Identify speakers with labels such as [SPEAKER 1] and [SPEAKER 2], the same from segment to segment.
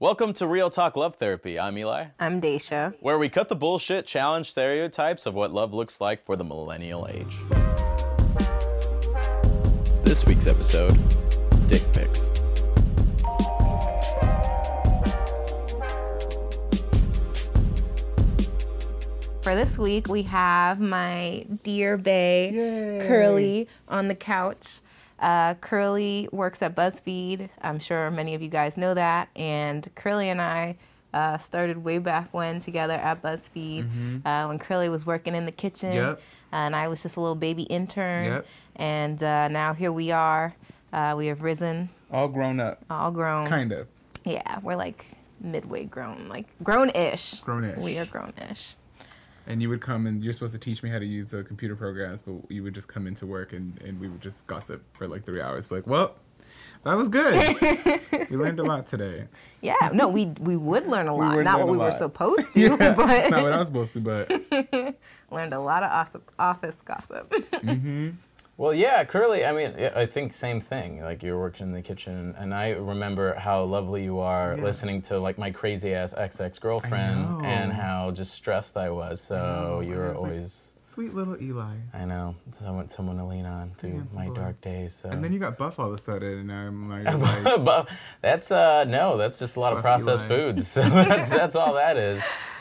[SPEAKER 1] Welcome to Real Talk Love Therapy. I'm Eli.
[SPEAKER 2] I'm Daisha.
[SPEAKER 1] Where we cut the bullshit, challenge stereotypes of what love looks like for the millennial age. This week's episode, dick pics.
[SPEAKER 2] For this week, we have my dear bae, Curly, on the couch. Curly works at BuzzFeed. I'm sure many of you guys know that. And Curly and I started way back when together at BuzzFeed, when Curly was working in the kitchen. And I was just a little baby intern. And now here we are. We have risen.
[SPEAKER 3] All grown up.
[SPEAKER 2] All grown.
[SPEAKER 3] Kind of.
[SPEAKER 2] Yeah, we're like midway grown. Like grown-ish.
[SPEAKER 3] Grown-ish.
[SPEAKER 2] We are grown-ish.
[SPEAKER 3] And you would come and you're supposed to teach me how to use the computer programs, but you would just come into work and we would just gossip for like 3 hours. Like, well, that was good. We learned a lot today.
[SPEAKER 2] Yeah, no, we would learn a lot. Not what we were supposed to,
[SPEAKER 3] yeah,
[SPEAKER 2] but
[SPEAKER 3] not what I was supposed to, but
[SPEAKER 2] learned a lot of office gossip.
[SPEAKER 1] Well, yeah, Curly, I mean, I think same thing. Like, you're working in the kitchen, and I remember how lovely you are listening to, like, my crazy-ass ex-girlfriend and how just stressed I was. So you were always...
[SPEAKER 3] Like, sweet little Eli.
[SPEAKER 1] I know. Someone to lean on through my dark days. So.
[SPEAKER 3] And then you got buff all of a sudden, and I'm like...
[SPEAKER 1] That's, no, that's just a lot of processed foods. So that's all that is.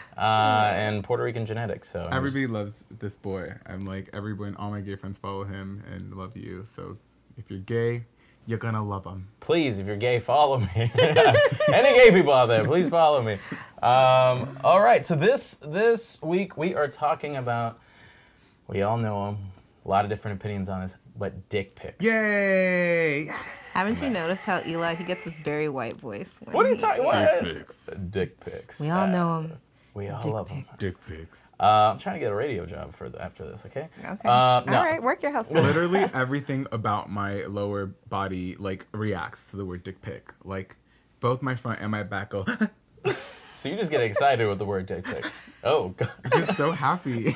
[SPEAKER 1] And Puerto Rican genetics. So
[SPEAKER 3] everybody loves this boy. I'm like, everyone, all my gay friends follow him and love you. So if you're gay, you're gonna love him.
[SPEAKER 1] Please, if you're gay, follow me. Any gay people out there, please follow me. All right, so this week we are talking about, we all know him, a lot of different opinions on this, but dick pics.
[SPEAKER 3] Yay!
[SPEAKER 2] Haven't you noticed how Eli, he gets this very white voice?
[SPEAKER 1] What are you talking about?
[SPEAKER 3] Dick pics.
[SPEAKER 1] Dick pics.
[SPEAKER 2] We all know him.
[SPEAKER 1] We all
[SPEAKER 2] Dick
[SPEAKER 1] love him.
[SPEAKER 3] Dick pics.
[SPEAKER 1] I'm trying to get a radio job after this, okay?
[SPEAKER 2] Okay. All right, work your hustle.
[SPEAKER 3] Literally everything about my lower body, like, reacts to the word dick pic. Like, both my front and my back go...
[SPEAKER 1] So you just get excited with the word dick pic. Oh, God.
[SPEAKER 3] I'm just so happy.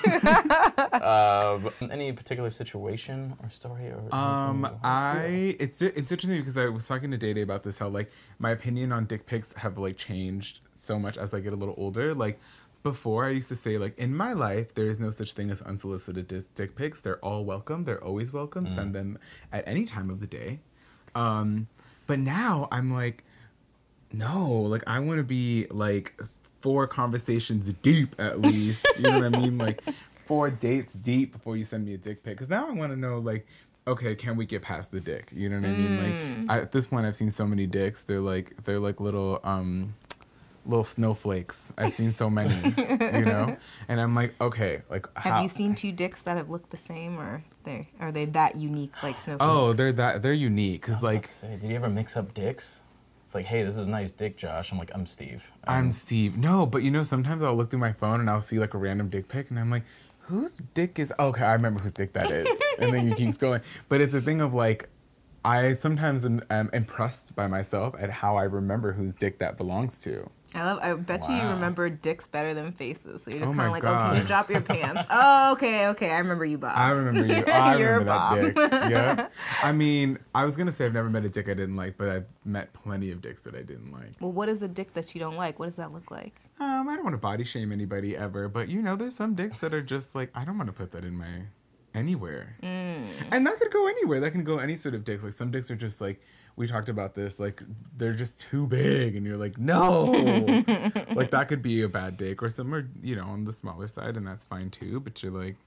[SPEAKER 1] Any particular situation or story?
[SPEAKER 3] It's interesting because I was talking to Day about this, how, like, my opinion on dick pics have, like, changed so much as I get a little older. Like, before I used to say, like, in my life, there is no such thing as unsolicited dick pics. They're all welcome. They're always welcome. Send them at any time of the day. But now I'm like, no, like, I want to be, like, 4 conversations deep at least. You know what I mean? Like, 4 dates deep before you send me a dick pic. Because now I want to know, like, okay, can we get past the dick? You know what I mean? Like, at this point, I've seen so many dicks. They're like little snowflakes. I've seen so many, you know? And I'm like, okay, like,
[SPEAKER 2] Have you seen 2 dicks that have looked the same, or are they that unique, like snowflakes?
[SPEAKER 3] Oh, they're unique. Because, like...
[SPEAKER 1] Did you ever mix up dicks? It's like, hey, this is nice dick, Josh. I'm like, I'm Steve.
[SPEAKER 3] I'm Steve. No, but, you know, sometimes I'll look through my phone and I'll see, like, a random dick pic, and I'm like, whose dick is... Okay, I remember whose dick that is. And then you keep scrolling. But it's a thing of, like, I sometimes am impressed by myself at how I remember whose dick that belongs to.
[SPEAKER 2] I bet you remember dicks better than faces. So you're just kind of like,
[SPEAKER 3] God.
[SPEAKER 2] oh, can you drop your pants? Oh, okay, I remember you, Bob.
[SPEAKER 3] I remember you. I
[SPEAKER 2] You're
[SPEAKER 3] remember that
[SPEAKER 2] Bob.
[SPEAKER 3] dick. Yeah. I mean, I was going to say I've never met a dick I didn't like, but I've met plenty of dicks that I didn't like.
[SPEAKER 2] Well, what is a dick that you don't like? What does that look like?
[SPEAKER 3] I don't want to body shame anybody ever, but, you know, there's some dicks that are just like, I don't want to put that in my... anywhere. And that could go anywhere. That can go any sort of dicks. Like, some dicks are just like, we talked about this, like, they're just too big and you're like, no. Like, that could be a bad dick. Or some are, you know, on the smaller side, and that's fine too, but you're like...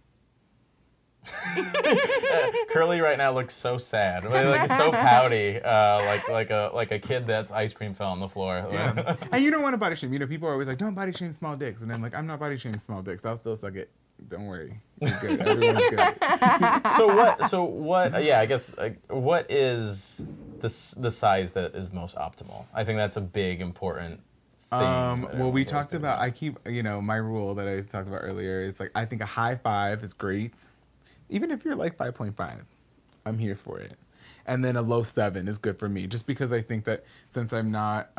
[SPEAKER 1] Curly right now looks so sad, like so pouty, like a kid that's ice cream fell on the floor.
[SPEAKER 3] Yeah. And you don't want to body shame. You know, people are always like, don't body shame small dicks. And I'm like, I'm not body shaming small dicks. I'll still suck it. Don't worry. You're good. Everyone's good.
[SPEAKER 1] So what, yeah, I guess, what is the size that is most optimal? I think that's a big, important thing.
[SPEAKER 3] Well, we talked about, I keep, you know, my rule that I talked about earlier is like, I think a high 5 is great. Even if you're like 5.5, I'm here for it. And then a low 7 is good for me, just because I think that since I'm not,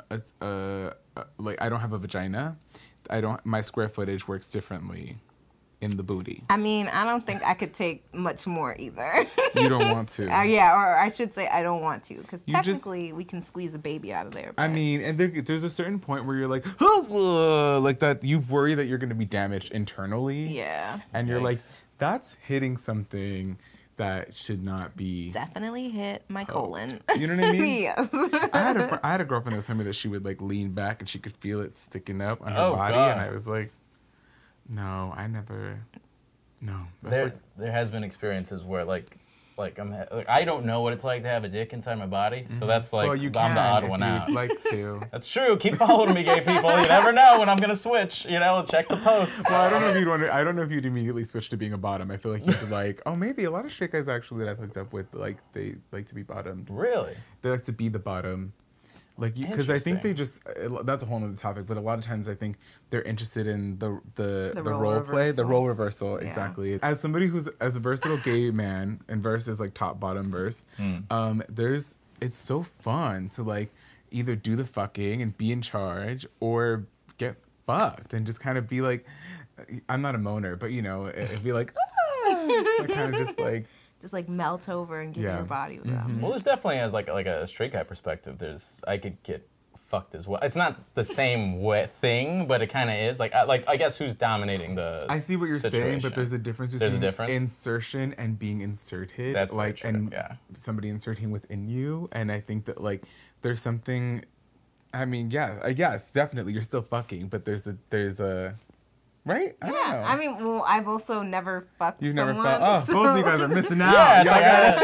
[SPEAKER 3] like, I don't have a vagina, my square footage works differently in the booty.
[SPEAKER 2] I mean, I don't think I could take much more either.
[SPEAKER 3] You don't want to.
[SPEAKER 2] Yeah, or I should say I don't want to, because
[SPEAKER 3] You
[SPEAKER 2] technically we can squeeze a baby out of there.
[SPEAKER 3] I
[SPEAKER 2] but-
[SPEAKER 3] mean, and there's a certain point where you're like, like that. You worry that you're going to be damaged internally.
[SPEAKER 2] Yeah.
[SPEAKER 3] And you're like,
[SPEAKER 1] Yikes.
[SPEAKER 3] that's hitting something that should not be.
[SPEAKER 2] Definitely hit my colon.
[SPEAKER 3] You know what I mean?
[SPEAKER 2] Yes.
[SPEAKER 3] I had a girlfriend that told me that she would like lean back and she could feel it sticking up on her
[SPEAKER 1] Oh,
[SPEAKER 3] body,
[SPEAKER 1] God.
[SPEAKER 3] and I was like, no, I never. No, that's
[SPEAKER 1] There has been experiences where I don't know what it's like to have a dick inside my body, so that's like
[SPEAKER 3] well, you
[SPEAKER 1] I'm
[SPEAKER 3] can
[SPEAKER 1] the odd
[SPEAKER 3] if
[SPEAKER 1] one
[SPEAKER 3] you'd
[SPEAKER 1] out.
[SPEAKER 3] like to.
[SPEAKER 1] That's true. Keep following me, gay people. You never know when I'm gonna switch. You know, check the posts.
[SPEAKER 3] Well, I don't know if you'd I don't know if you'd immediately switch to being a bottom. I feel like you'd like, oh, maybe a lot of straight guys actually that I've hooked up with, like they like to be bottomed.
[SPEAKER 1] Really?
[SPEAKER 3] They like to be the bottom. Like, because I think
[SPEAKER 1] Interesting.
[SPEAKER 3] they just, that's a whole other topic, but a lot of times I think they're interested in the
[SPEAKER 2] role
[SPEAKER 3] role play, the
[SPEAKER 2] reversal.
[SPEAKER 3] role reversal,
[SPEAKER 2] Yeah.
[SPEAKER 3] exactly. As somebody who's, as a versatile gay man, and versus like top bottom verse, it's so fun to like either do the fucking and be in charge or get fucked and just kind of be like, I'm not a moaner, but you know, it'd be like, kind of just like,
[SPEAKER 2] Just like melt over and give
[SPEAKER 3] Yeah.
[SPEAKER 2] your body to them.
[SPEAKER 1] Well, there's definitely as like a straight guy perspective. I could get fucked as well. It's not the same thing, but it kind of is. I guess who's dominating the?
[SPEAKER 3] I see what you're saying,
[SPEAKER 1] situation.
[SPEAKER 3] but there's a difference
[SPEAKER 1] There's a
[SPEAKER 3] between
[SPEAKER 1] difference?
[SPEAKER 3] insertion and being inserted.
[SPEAKER 1] That's very
[SPEAKER 3] like
[SPEAKER 1] true,
[SPEAKER 3] and
[SPEAKER 1] yeah.
[SPEAKER 3] somebody inserting within you. And I think that like there's something. I mean, yeah, I guess definitely you're still fucking, but there's a right. I don't know.
[SPEAKER 2] I mean, well, I've also never fucked
[SPEAKER 3] You've
[SPEAKER 2] someone.
[SPEAKER 3] never felt. Oh, both of you guys are missing out.
[SPEAKER 1] Yeah, it's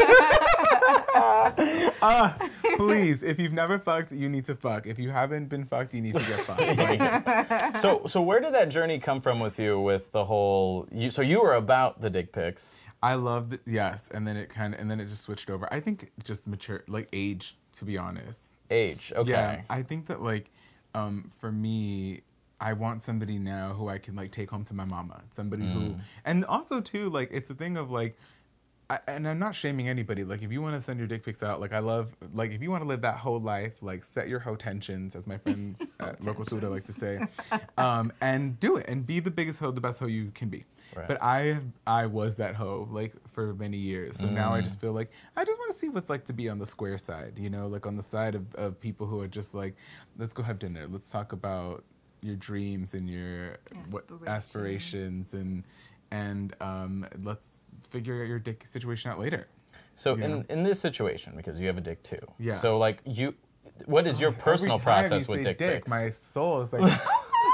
[SPEAKER 3] Y'all
[SPEAKER 1] like
[SPEAKER 3] gotta- please, if you've never fucked, you need to fuck. If you haven't been fucked, you need to get fucked. Like,
[SPEAKER 1] So where did that journey come from with you with the whole? So you were about the dick pics.
[SPEAKER 3] I loved it, yes, and then it just switched over. I think just mature, like age, to be honest.
[SPEAKER 1] Age. Okay.
[SPEAKER 3] Yeah, I think that like, for me, I want somebody now who I can like take home to my mama. Somebody who, and also too, like it's a thing of like, and I'm not shaming anybody. Like if you want to send your dick pics out, like I love, like if you want to live that whole life, like set your hoe tensions, as my friends at Local Tuda like to say, and do it and be the biggest hoe, the best hoe you can be.
[SPEAKER 1] Right.
[SPEAKER 3] But I was that hoe like for many years. So now I just feel like I just want to see what's like to be on the square side, you know, like on the side of people who are just like, let's go have dinner. Let's talk about your dreams and your aspirations and let's figure your dick situation out later.
[SPEAKER 1] So
[SPEAKER 3] Yeah.
[SPEAKER 1] in this situation, because you have a dick too.
[SPEAKER 3] Yeah.
[SPEAKER 1] So like what is your personal
[SPEAKER 3] Every time
[SPEAKER 1] process
[SPEAKER 3] you
[SPEAKER 1] with
[SPEAKER 3] say
[SPEAKER 1] dick pics?
[SPEAKER 3] my soul is like,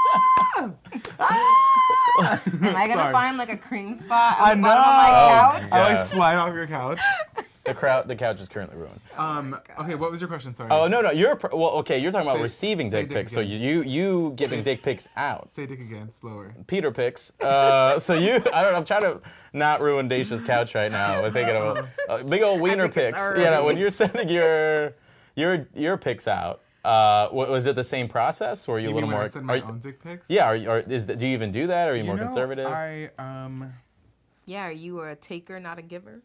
[SPEAKER 2] Am I gonna
[SPEAKER 3] Sorry.
[SPEAKER 2] find like a cream spot
[SPEAKER 3] I
[SPEAKER 2] on the bottom of my
[SPEAKER 1] know.
[SPEAKER 2] couch?
[SPEAKER 3] I
[SPEAKER 1] Yeah.
[SPEAKER 3] like slide off your couch.
[SPEAKER 1] The couch is currently ruined.
[SPEAKER 3] Okay, what was your question? Sorry.
[SPEAKER 1] Oh no, you're okay. You're talking about
[SPEAKER 3] Say-
[SPEAKER 1] receiving
[SPEAKER 3] say
[SPEAKER 1] dick
[SPEAKER 3] dick
[SPEAKER 1] pics. So
[SPEAKER 3] again.
[SPEAKER 1] you giving dick pics out.
[SPEAKER 3] Say dick again, slower.
[SPEAKER 1] Peter pics. So I don't know. I'm trying to not ruin Daisha's couch right now. We're thinking of big old wiener
[SPEAKER 2] think it's
[SPEAKER 1] pics.
[SPEAKER 2] already-
[SPEAKER 1] You know, when you're sending your pics out, was it the same process, or are you a
[SPEAKER 3] You
[SPEAKER 1] little
[SPEAKER 3] mean when
[SPEAKER 1] more?
[SPEAKER 3] I send my own dick pics?
[SPEAKER 1] Yeah. Do you even do that? Or are you,
[SPEAKER 3] You
[SPEAKER 1] more
[SPEAKER 3] know,
[SPEAKER 1] conservative?
[SPEAKER 2] Yeah, are you a taker, not a giver?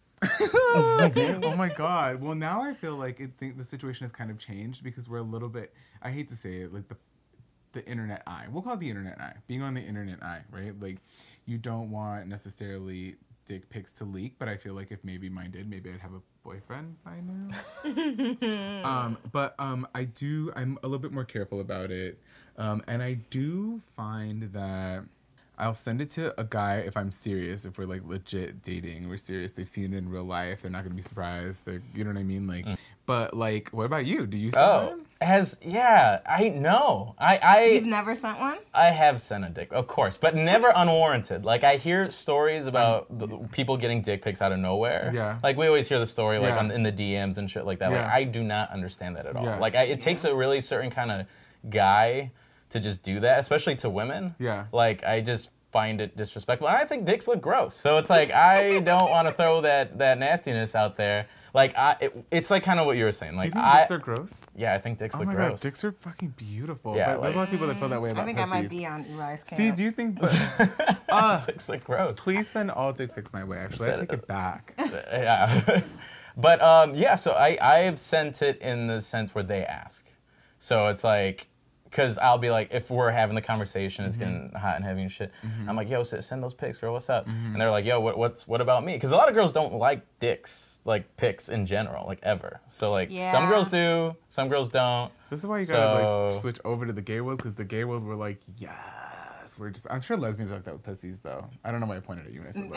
[SPEAKER 3] Oh my god. Well, now I feel like the situation has kind of changed because we're a little bit. I hate to say it, like the internet eye. We'll call it the internet eye. Being on the internet eye, right? Like, you don't want necessarily dick pics to leak, but I feel like if maybe mine did, maybe I'd have a boyfriend by now. But I'm a little bit more careful about it, and I do find that I'll send it to a guy if I'm serious, if we're like legit dating, we're serious, they've seen it in real life, they're not gonna be surprised, you know what I mean? Like, but like, what about you? Do you send them?
[SPEAKER 1] I know.
[SPEAKER 2] You've never sent one?
[SPEAKER 1] I have sent a dick, of course, but never unwarranted. Like, I hear stories about people getting dick pics out of nowhere.
[SPEAKER 3] Yeah.
[SPEAKER 1] Like, we always hear the story, like,
[SPEAKER 3] Yeah.
[SPEAKER 1] in the DMs and shit like that. Like,
[SPEAKER 3] Yeah.
[SPEAKER 1] I do not understand that at all.
[SPEAKER 3] Yeah.
[SPEAKER 1] Like, it takes a really certain kind of guy to just do that, especially to women.
[SPEAKER 3] Yeah.
[SPEAKER 1] Like, I just find it disrespectful. And I think dicks look gross. So it's like, I don't want to throw that nastiness out there. Like, it's like kind of what you were saying. Like,
[SPEAKER 3] Do you think dicks are gross?
[SPEAKER 1] Yeah, I think dicks
[SPEAKER 3] Oh
[SPEAKER 1] look
[SPEAKER 3] my
[SPEAKER 1] gross.
[SPEAKER 3] god, dicks are fucking beautiful.
[SPEAKER 1] Yeah,
[SPEAKER 3] but there's a lot of people that feel that way about
[SPEAKER 2] I think
[SPEAKER 3] pussies.
[SPEAKER 2] I might be on Eli's camp.
[SPEAKER 3] See, do you think...
[SPEAKER 1] Dicks look gross.
[SPEAKER 3] Please send all dick pics my way, actually. I take it back.
[SPEAKER 1] Yeah. But yeah, so I have sent it in the sense where they ask. So it's like, because I'll be like, if we're having the conversation, it's getting hot and heavy and shit. I'm like, yo, send those pics, girl. What's up? And they're like, yo, what about me? Because a lot of girls don't like dicks, like pics in general, like ever. So like, some girls do, some girls don't.
[SPEAKER 3] This is why you gotta like switch over to the gay world, because the gay world we're like, yes. I'm sure lesbians are like that with pussies, though. I don't know why I pointed at you when I said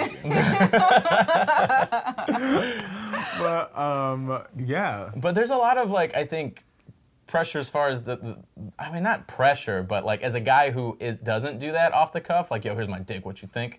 [SPEAKER 3] lesbians. But, yeah.
[SPEAKER 1] But there's a lot of, like, I think, pressure as far as I mean, not pressure, but, like, as a guy who doesn't do that off the cuff, like, yo, here's my dick, what you think?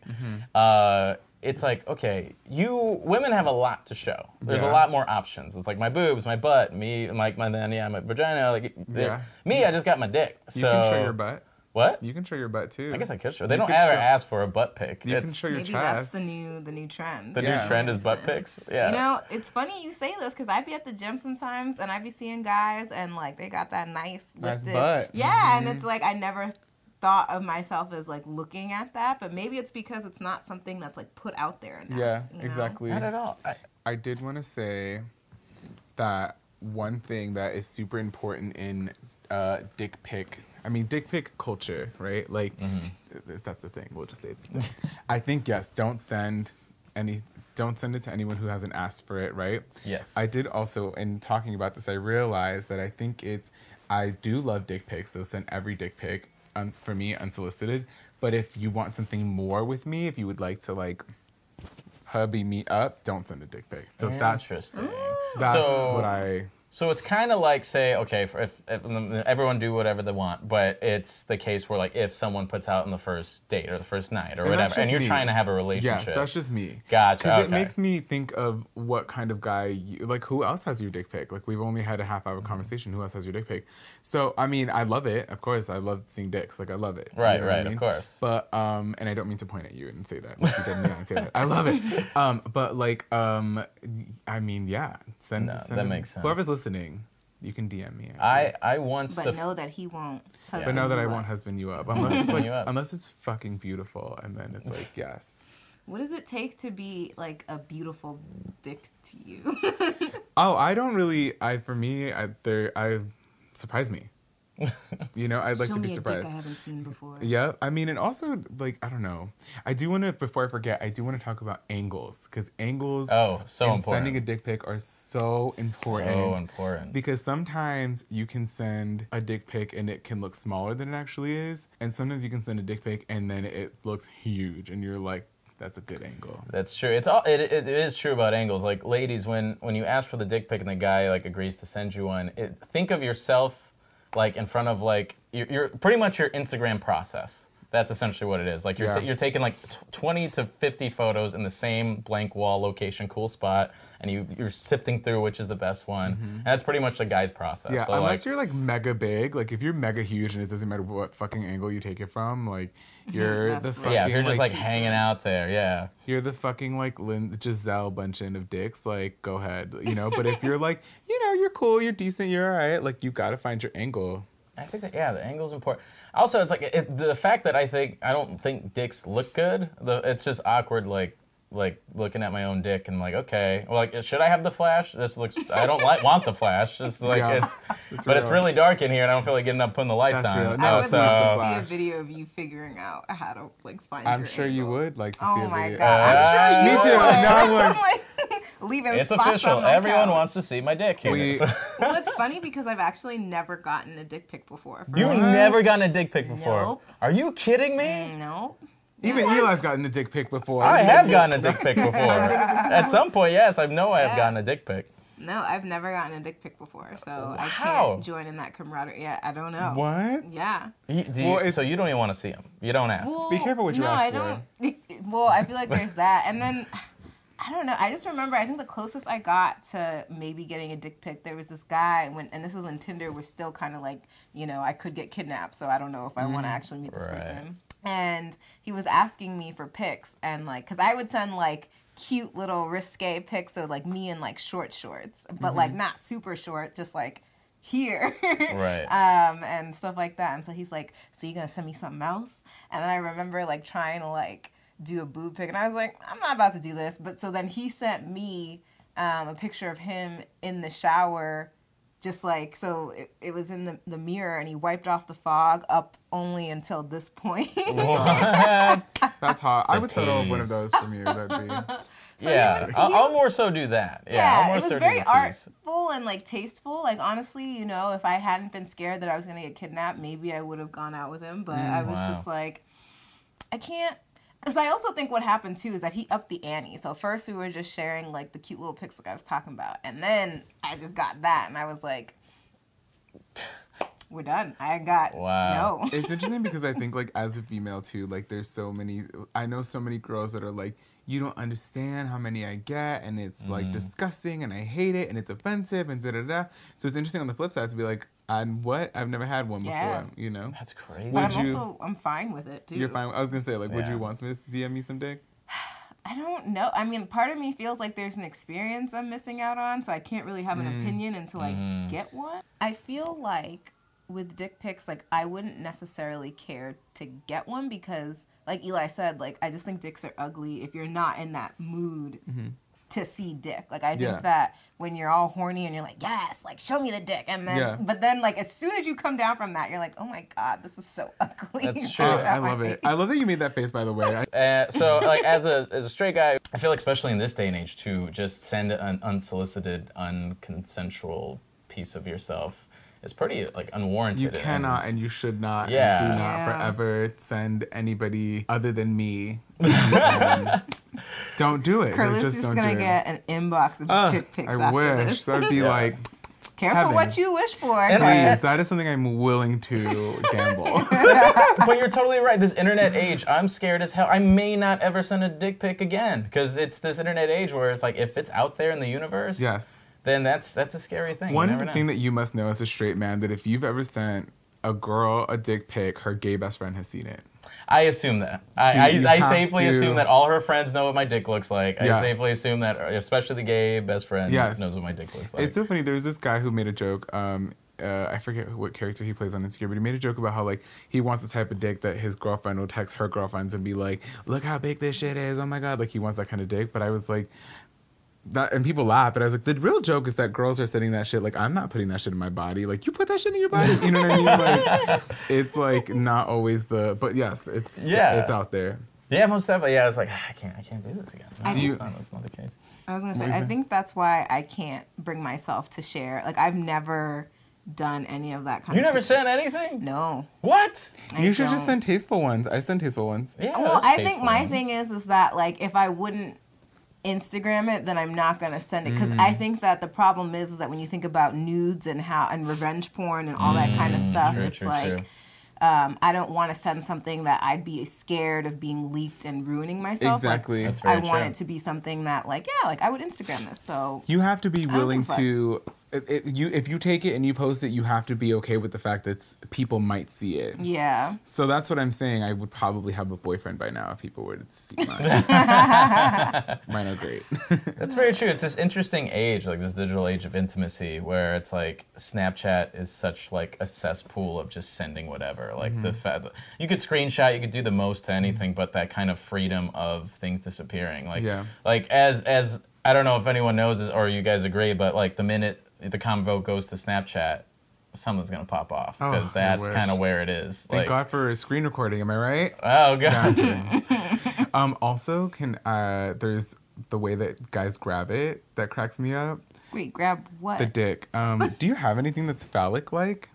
[SPEAKER 1] It's like, okay, women have a lot to show. There's a lot more options. It's like my boobs, my butt, me, like, my vagina. Like, me, I just got my dick. So,
[SPEAKER 3] you can show your butt.
[SPEAKER 1] What?
[SPEAKER 3] You can show your butt too.
[SPEAKER 1] I guess I could show. They don't ever ask for a butt pic.
[SPEAKER 3] You can show your
[SPEAKER 2] maybe
[SPEAKER 3] chest.
[SPEAKER 2] That's the new trend.
[SPEAKER 1] The new trend is butt pics. Yeah.
[SPEAKER 2] You know, it's funny you say this because I be at the gym sometimes and I be seeing guys and like they got that nice lifted
[SPEAKER 3] butt.
[SPEAKER 2] Yeah, and it's like I never thought of myself as like looking at that, but maybe it's because it's not something that's like put out there enough.
[SPEAKER 3] Yeah,
[SPEAKER 2] you know?
[SPEAKER 3] exactly.
[SPEAKER 1] Not at all.
[SPEAKER 3] I did want to say that one thing that is super important in dick pic culture, right? Like, if that's the thing, we'll just say it's a thing. I think, yes, don't send it to anyone who hasn't asked for it, right?
[SPEAKER 1] Yes.
[SPEAKER 3] I did also, in talking about this, I realized that I do love dick pics, so send every dick pic, for me, unsolicited. But if you want something more with me, if you would like to, like, hubby me up, don't send a dick pic. So that's
[SPEAKER 1] interesting.
[SPEAKER 3] That's what I...
[SPEAKER 1] So it's kind of like, say, okay, if everyone do whatever they want, but it's the case where, like, if someone puts out on the first date or the first night or whatever, and you're trying to have a relationship.
[SPEAKER 3] Yes, that's just me.
[SPEAKER 1] Gotcha.
[SPEAKER 3] Because it makes me think of what kind of guy, like, who else has your dick pic? Like, we've only had a half-hour conversation. Who else has your dick pic? So, I mean, I love it. Of course, I love seeing dicks. Like, I love it.
[SPEAKER 1] Right,
[SPEAKER 3] you know what I mean?
[SPEAKER 1] of course.
[SPEAKER 3] But, and I don't mean to point at you and say that. Like, you didn't and say that. I love it. But, like, I mean, yeah. Send
[SPEAKER 1] that makes sense.
[SPEAKER 3] Whoever's listening, you can DM me.
[SPEAKER 1] I once...
[SPEAKER 2] But know that he won't husband
[SPEAKER 3] But know that I
[SPEAKER 2] you
[SPEAKER 3] won't
[SPEAKER 2] up.
[SPEAKER 3] husband you up. Unless it's, like, unless it's fucking beautiful. And then it's like, yes.
[SPEAKER 2] What does it take to be, like, a beautiful dick to you?
[SPEAKER 3] Oh, I don't really... surprise me. You know, I'd like
[SPEAKER 2] Show
[SPEAKER 3] to be
[SPEAKER 2] me a
[SPEAKER 3] surprised.
[SPEAKER 2] dick I haven't seen before.
[SPEAKER 3] Yeah, I mean, and also, like, I don't know. I do want to, before I forget, I do want to talk about angles. Because angles
[SPEAKER 1] so important.
[SPEAKER 3] Sending a dick pic are so important.
[SPEAKER 1] So important.
[SPEAKER 3] Because sometimes you can send a dick pic and it can look smaller than it actually is. And sometimes you can send a dick pic and then it looks huge. And you're like, that's a good angle.
[SPEAKER 1] That's true. It is true about angles. Like, ladies, when you ask for the dick pic and the guy, like, agrees to send you one, think of yourself, like, in front of, like, you're pretty much your Instagram process. That's essentially what it is. Like, you're taking, like, 20 to 50 photos in the same blank wall location, cool spot, and you're sifting through which is the best one. And that's pretty much the guy's process.
[SPEAKER 3] Yeah,
[SPEAKER 1] so,
[SPEAKER 3] unless you're, like, mega big. Like, if you're mega huge and it doesn't matter what fucking angle you take it from, like, you're the fucking...
[SPEAKER 1] Yeah, if you're just, like, hanging out there, yeah.
[SPEAKER 3] You're the fucking, like, Giselle Bundchen of dicks, like, go ahead, you know? But if you're, like, you know, you're cool, you're decent, you're all right, like, you gotta find your angle.
[SPEAKER 1] I think that, the angle's important. Also, it's like, the fact that I don't think dicks look good, it's just awkward, like looking at my own dick and like, okay, well, like, should I have the flash? This looks, I don't want the flash. Just like, it's really dark in here and I don't feel like getting up putting the lights on.
[SPEAKER 3] Real.
[SPEAKER 2] No, I would love to see a video of you figuring out how to, like, find your
[SPEAKER 3] I'm sure
[SPEAKER 2] angle.
[SPEAKER 3] you would like to see a video.
[SPEAKER 2] Oh my God, I'm sure you
[SPEAKER 3] Me too.
[SPEAKER 2] would.
[SPEAKER 3] No, I would.
[SPEAKER 2] I'm like, leaving
[SPEAKER 1] it's
[SPEAKER 2] spots
[SPEAKER 1] official.
[SPEAKER 2] on my
[SPEAKER 1] Everyone
[SPEAKER 2] couch.
[SPEAKER 1] wants to see my dick here.
[SPEAKER 2] Well, it's funny because I've actually never gotten a dick pic before.
[SPEAKER 1] You've never gotten a dick pic before?
[SPEAKER 2] Nope.
[SPEAKER 1] Are you kidding me?
[SPEAKER 2] No.
[SPEAKER 3] Even Eli's gotten a dick pic before.
[SPEAKER 1] I have gotten a dick pic before. At some point, yes, I know I have gotten a dick pic.
[SPEAKER 2] No, I've never gotten a dick pic before, so I
[SPEAKER 1] How?
[SPEAKER 2] can't join in that camaraderie. Yeah, I don't know.
[SPEAKER 3] What?
[SPEAKER 2] Yeah.
[SPEAKER 1] So you don't even want to see him. You don't ask.
[SPEAKER 2] Well,
[SPEAKER 3] Be careful what you
[SPEAKER 2] no,
[SPEAKER 3] ask
[SPEAKER 2] I don't. Well, I feel like there's that, and then I don't know. I just remember. I think the closest I got to maybe getting a dick pic, there was this guy and this is when Tinder was still kind of like, you know, I could get kidnapped, so I don't know if I want to actually meet this person. And he was asking me for pics, and like, cause I would send like cute little risque pics of like me in like short shorts, but like not super short, just like here.
[SPEAKER 1] Right.
[SPEAKER 2] And stuff like that. And so he's like, so you gonna send me something else? And then I remember like trying to like do a boob pic, and I was like, I'm not about to do this. But so then he sent me a picture of him in the shower just like, so it was in the mirror, and he wiped off the fog up only until this point.
[SPEAKER 1] What?
[SPEAKER 3] That's hot. I would
[SPEAKER 1] The
[SPEAKER 3] settle one of
[SPEAKER 1] tease.
[SPEAKER 3] those from you. That'd be.
[SPEAKER 2] So
[SPEAKER 1] Yeah,
[SPEAKER 2] he
[SPEAKER 1] I'll
[SPEAKER 2] was-
[SPEAKER 1] more so do that. Yeah,
[SPEAKER 2] Yeah,
[SPEAKER 1] I'll more
[SPEAKER 2] it was
[SPEAKER 1] so
[SPEAKER 2] very
[SPEAKER 1] do the tease.
[SPEAKER 2] artful and like tasteful. Like honestly, you know, if I hadn't been scared that I was gonna get kidnapped, maybe I would have gone out with him. But I was
[SPEAKER 1] Wow.
[SPEAKER 2] just like, I can't. Because I also think what happened too is that he upped the ante. So first we were just sharing like the cute little pics like I was talking about, and then I just got that, and I was like, we're done. I got
[SPEAKER 1] Wow.
[SPEAKER 2] no.
[SPEAKER 3] It's interesting because I think like as a female too, like there's so many. I know so many girls that are like, you don't understand how many I get, and it's like disgusting, and I hate it, and it's offensive, and da da da. So it's interesting on the flip side to be like, I've never had one
[SPEAKER 2] Yeah.
[SPEAKER 3] before, you know.
[SPEAKER 1] That's crazy.
[SPEAKER 2] But
[SPEAKER 3] Would you-
[SPEAKER 2] I'm fine with it too.
[SPEAKER 3] You're fine. I was gonna say like, would
[SPEAKER 1] Yeah.
[SPEAKER 3] you want me to DM you some dick?
[SPEAKER 2] I don't know. I mean, part of me feels like there's an experience I'm missing out on, so I can't really have an opinion until I get one. I feel like with dick pics, like I wouldn't necessarily care to get one because, like Eli said, like I just think dicks are ugly if you're not in that mood to see dick. Like I think
[SPEAKER 3] Yeah.
[SPEAKER 2] that when you're all horny and you're like, yes, like show me the dick, and then
[SPEAKER 3] Yeah.
[SPEAKER 2] but then like as soon as you come down from that, you're like, oh my god, this is so ugly.
[SPEAKER 1] That's true.
[SPEAKER 2] Get
[SPEAKER 3] I
[SPEAKER 2] out my
[SPEAKER 3] love it.
[SPEAKER 2] face.
[SPEAKER 3] I love that you made that face, by the way.
[SPEAKER 1] So, like, as a straight guy, I feel like, especially in this day and age, to just send an unsolicited, unconsensual piece of yourself is pretty like unwarranted.
[SPEAKER 3] You cannot and you should not.
[SPEAKER 1] Yeah.
[SPEAKER 3] And do not
[SPEAKER 2] Yeah.
[SPEAKER 3] forever send anybody other than me. Don't do it.
[SPEAKER 2] Curly's
[SPEAKER 3] just
[SPEAKER 2] just
[SPEAKER 3] don't
[SPEAKER 2] gonna
[SPEAKER 3] do it.
[SPEAKER 2] get an inbox of dick pics
[SPEAKER 3] I
[SPEAKER 2] after
[SPEAKER 3] wish.
[SPEAKER 2] this.
[SPEAKER 3] That'd be
[SPEAKER 1] Yeah.
[SPEAKER 3] like,
[SPEAKER 2] Careful
[SPEAKER 3] heaven.
[SPEAKER 2] what you wish for.
[SPEAKER 1] And
[SPEAKER 2] Curly.
[SPEAKER 3] please, that is something I'm willing to gamble.
[SPEAKER 1] But you're totally right. This internet age, I'm scared as hell. I may not ever send a dick pic again because it's this internet age where if it's out there in the universe,
[SPEAKER 3] Yes.
[SPEAKER 1] then that's a scary thing. You never
[SPEAKER 3] One
[SPEAKER 1] know.
[SPEAKER 3] thing that you must know as a straight man, that if you've ever sent a girl a dick pic, her gay best friend has seen it.
[SPEAKER 1] I assume that.
[SPEAKER 3] you
[SPEAKER 1] I
[SPEAKER 3] have
[SPEAKER 1] safely
[SPEAKER 3] to-
[SPEAKER 1] assume that all her friends know what my dick looks like. I
[SPEAKER 3] Yes.
[SPEAKER 1] safely assume that, especially the gay best friend
[SPEAKER 3] Yes.
[SPEAKER 1] knows what my dick looks like.
[SPEAKER 3] It's so funny. There's this guy who made a joke. I forget what character he plays on Instagram, but he made a joke about how like he wants the type of dick that his girlfriend will text her girlfriends and be like, "Look how big this shit is! Oh my god!" Like he wants that kind of dick. But I was like, that, and people laugh. But I was like, the real joke is that girls are sending that shit. Like I'm not putting that shit in my body. Like you put that shit in your body. You know what I mean? Like it's like not always the. But yes, it's out there.
[SPEAKER 1] Yeah, most definitely. Yeah, it's like I can't do this again. No,
[SPEAKER 2] Do
[SPEAKER 3] you-
[SPEAKER 1] that's not the case.
[SPEAKER 2] I was gonna
[SPEAKER 3] What
[SPEAKER 2] say,
[SPEAKER 3] were you
[SPEAKER 2] I
[SPEAKER 3] saying?
[SPEAKER 2] think that's why I can't bring myself to share. Like I've never done any of that kind
[SPEAKER 1] You
[SPEAKER 2] of
[SPEAKER 1] never
[SPEAKER 2] pictures.
[SPEAKER 1] sent anything?
[SPEAKER 2] No.
[SPEAKER 1] What?
[SPEAKER 2] I
[SPEAKER 3] You should
[SPEAKER 2] don't.
[SPEAKER 3] just send tasteful ones. I send tasteful ones.
[SPEAKER 1] Yeah.
[SPEAKER 2] Well,
[SPEAKER 1] that's
[SPEAKER 2] I think
[SPEAKER 1] tasteful.
[SPEAKER 2] my thing is that like if I wouldn't Instagram it, then I'm not gonna send it because
[SPEAKER 3] Mm.
[SPEAKER 2] I think that the problem is that when you think about nudes and revenge porn and all that kind of stuff,
[SPEAKER 1] True,
[SPEAKER 2] it's
[SPEAKER 1] true,
[SPEAKER 2] like
[SPEAKER 1] true.
[SPEAKER 2] I don't want to send something that I'd be scared of being leaked and ruining myself. Like,
[SPEAKER 3] Exactly.
[SPEAKER 1] That's
[SPEAKER 2] I
[SPEAKER 1] very
[SPEAKER 2] want
[SPEAKER 1] true.
[SPEAKER 2] it to be something that like I would Instagram this. So
[SPEAKER 3] You have to be willing
[SPEAKER 2] give a fuck.
[SPEAKER 3] to. If you take it and you post it, you have to be okay with the fact that people might see it.
[SPEAKER 2] yeah.
[SPEAKER 3] So that's what I'm saying. I would probably have a boyfriend by now if people were to see mine. Mine are great.
[SPEAKER 1] That's very true. It's this interesting age, like this digital age of intimacy, where it's like Snapchat is such like a cesspool of just sending whatever. Like the fact you could screenshot, you could do the most to anything, but that kind of freedom of things disappearing, like
[SPEAKER 3] Yeah.
[SPEAKER 1] like as I don't know if anyone knows this or you guys agree, but like the minute the convo goes to Snapchat, something's gonna pop off
[SPEAKER 3] Oh,
[SPEAKER 1] because
[SPEAKER 3] I
[SPEAKER 1] that's
[SPEAKER 3] wish.
[SPEAKER 1] kind of where it is.
[SPEAKER 3] Thank
[SPEAKER 1] like,
[SPEAKER 3] God for screen recording. Am I right?
[SPEAKER 1] oh
[SPEAKER 3] No, I'm
[SPEAKER 1] god.
[SPEAKER 3] kidding. Also, there's the way that guys grab it that cracks me up.
[SPEAKER 2] Wait, grab what?
[SPEAKER 3] The dick. Do you have anything that's phallic like?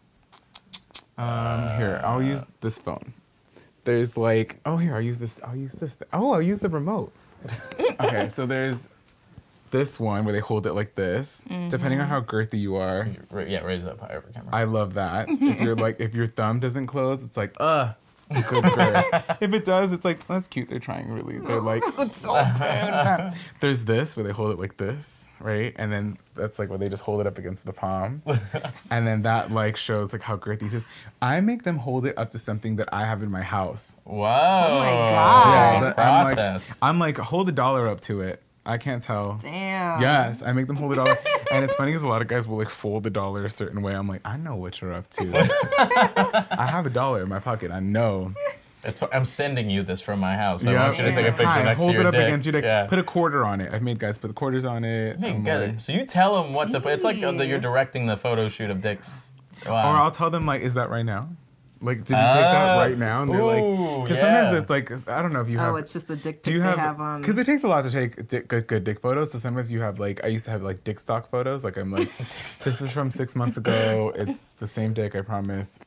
[SPEAKER 3] Here, I'll use this phone. There's like, here, I'll use this. I'll use the remote. Okay, so there's this one where they hold it like this. Depending on how girthy you are,
[SPEAKER 1] Yeah, raise it up higher for camera.
[SPEAKER 3] I love that. If your thumb doesn't close, it's like, good girth. If it does, it's like, that's cute. They're trying really. They're like, there's this where they hold it like this, right? And then that's like where they just hold it up against the palm. And then that like shows like how girthy it is. I make them hold it up to something that I have in my house.
[SPEAKER 1] Whoa.
[SPEAKER 2] Oh my God.
[SPEAKER 3] that-
[SPEAKER 1] Process.
[SPEAKER 3] I'm like, hold $1 up to it. I can't tell.
[SPEAKER 2] Damn.
[SPEAKER 3] Yes, I make them hold $1. And it's funny because a lot of guys will like fold $1 a certain way. I'm like, I know what you're up to. I have $1 in my pocket. I know.
[SPEAKER 1] I'm sending you this from my house. I want you to take a picture next
[SPEAKER 3] hold
[SPEAKER 1] to your
[SPEAKER 3] it up
[SPEAKER 1] dick.
[SPEAKER 3] against your dick.
[SPEAKER 1] Yeah.
[SPEAKER 3] Put a quarter on it. I've made guys put the quarters on it.
[SPEAKER 1] So you tell them what to put. It's like you're directing the photo shoot of dicks. Wow.
[SPEAKER 3] Or I'll tell them, like, is that right now? Like, did you take that right now? And they're like, because sometimes it's like, I don't know if you have.
[SPEAKER 2] Oh, it's just the dick pic they have on.
[SPEAKER 3] Because it takes a lot to take good dick photos. So sometimes you have, like, I used to have, like, dick stock photos. Like, I'm like, this is from 6 months ago. It's the same dick, I promise.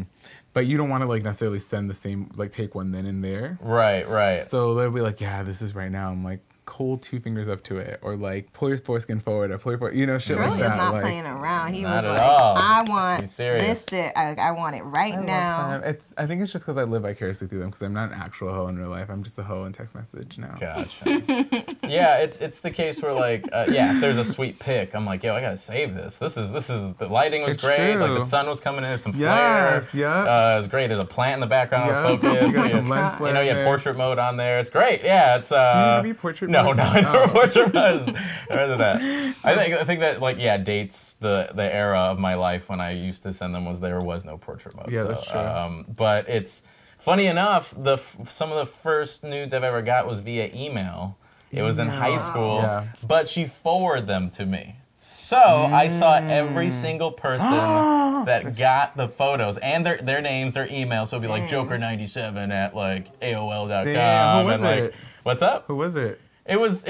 [SPEAKER 3] But you don't want to, like, necessarily send the same, like, take one then and there.
[SPEAKER 1] Right.
[SPEAKER 3] So they'll be like, yeah, this is right now. I'm like, hold 2 fingers up to it, or like pull your foreskin forward, or pull your shit like that.
[SPEAKER 2] Really is not
[SPEAKER 3] like,
[SPEAKER 2] playing around. He was
[SPEAKER 1] not
[SPEAKER 2] like,
[SPEAKER 1] at all.
[SPEAKER 2] I want
[SPEAKER 1] He's serious.
[SPEAKER 2] this dick. I want it right now.
[SPEAKER 3] I think it's just because I live vicariously through them, because I'm not an actual hoe in real life. I'm just a hoe in text message now.
[SPEAKER 1] Gotcha. Yeah, it's the case where like if there's a sweet pic, I'm like, yo, I gotta save this. This is the lighting was
[SPEAKER 3] It's
[SPEAKER 1] great.
[SPEAKER 3] true.
[SPEAKER 1] Like the sun was coming in, there's some
[SPEAKER 3] Yes,
[SPEAKER 1] flare.
[SPEAKER 3] yeah.
[SPEAKER 1] It was great. There's a plant in the background
[SPEAKER 3] Yeah.
[SPEAKER 1] of focus.
[SPEAKER 3] You got some lens flare.
[SPEAKER 1] You know, you have portrait mode on there. It's great. Yeah, it's.
[SPEAKER 3] Do you have your portrait mode?
[SPEAKER 1] No, I never portrait mode. Rather that. I think that like dates the era of my life when I used to send them there was no portrait mode.
[SPEAKER 3] Yeah, that's true.
[SPEAKER 1] But it's funny enough, some of the first nudes I've ever got was via email. It was in high school, but she forwarded them to me. So I saw every single person that got the photos and their names, their emails. So it'd be like Joker97 at like AOL.com.
[SPEAKER 3] Damn, who was
[SPEAKER 1] and like,
[SPEAKER 3] it?
[SPEAKER 1] what's up?
[SPEAKER 3] Who was it?
[SPEAKER 1] It was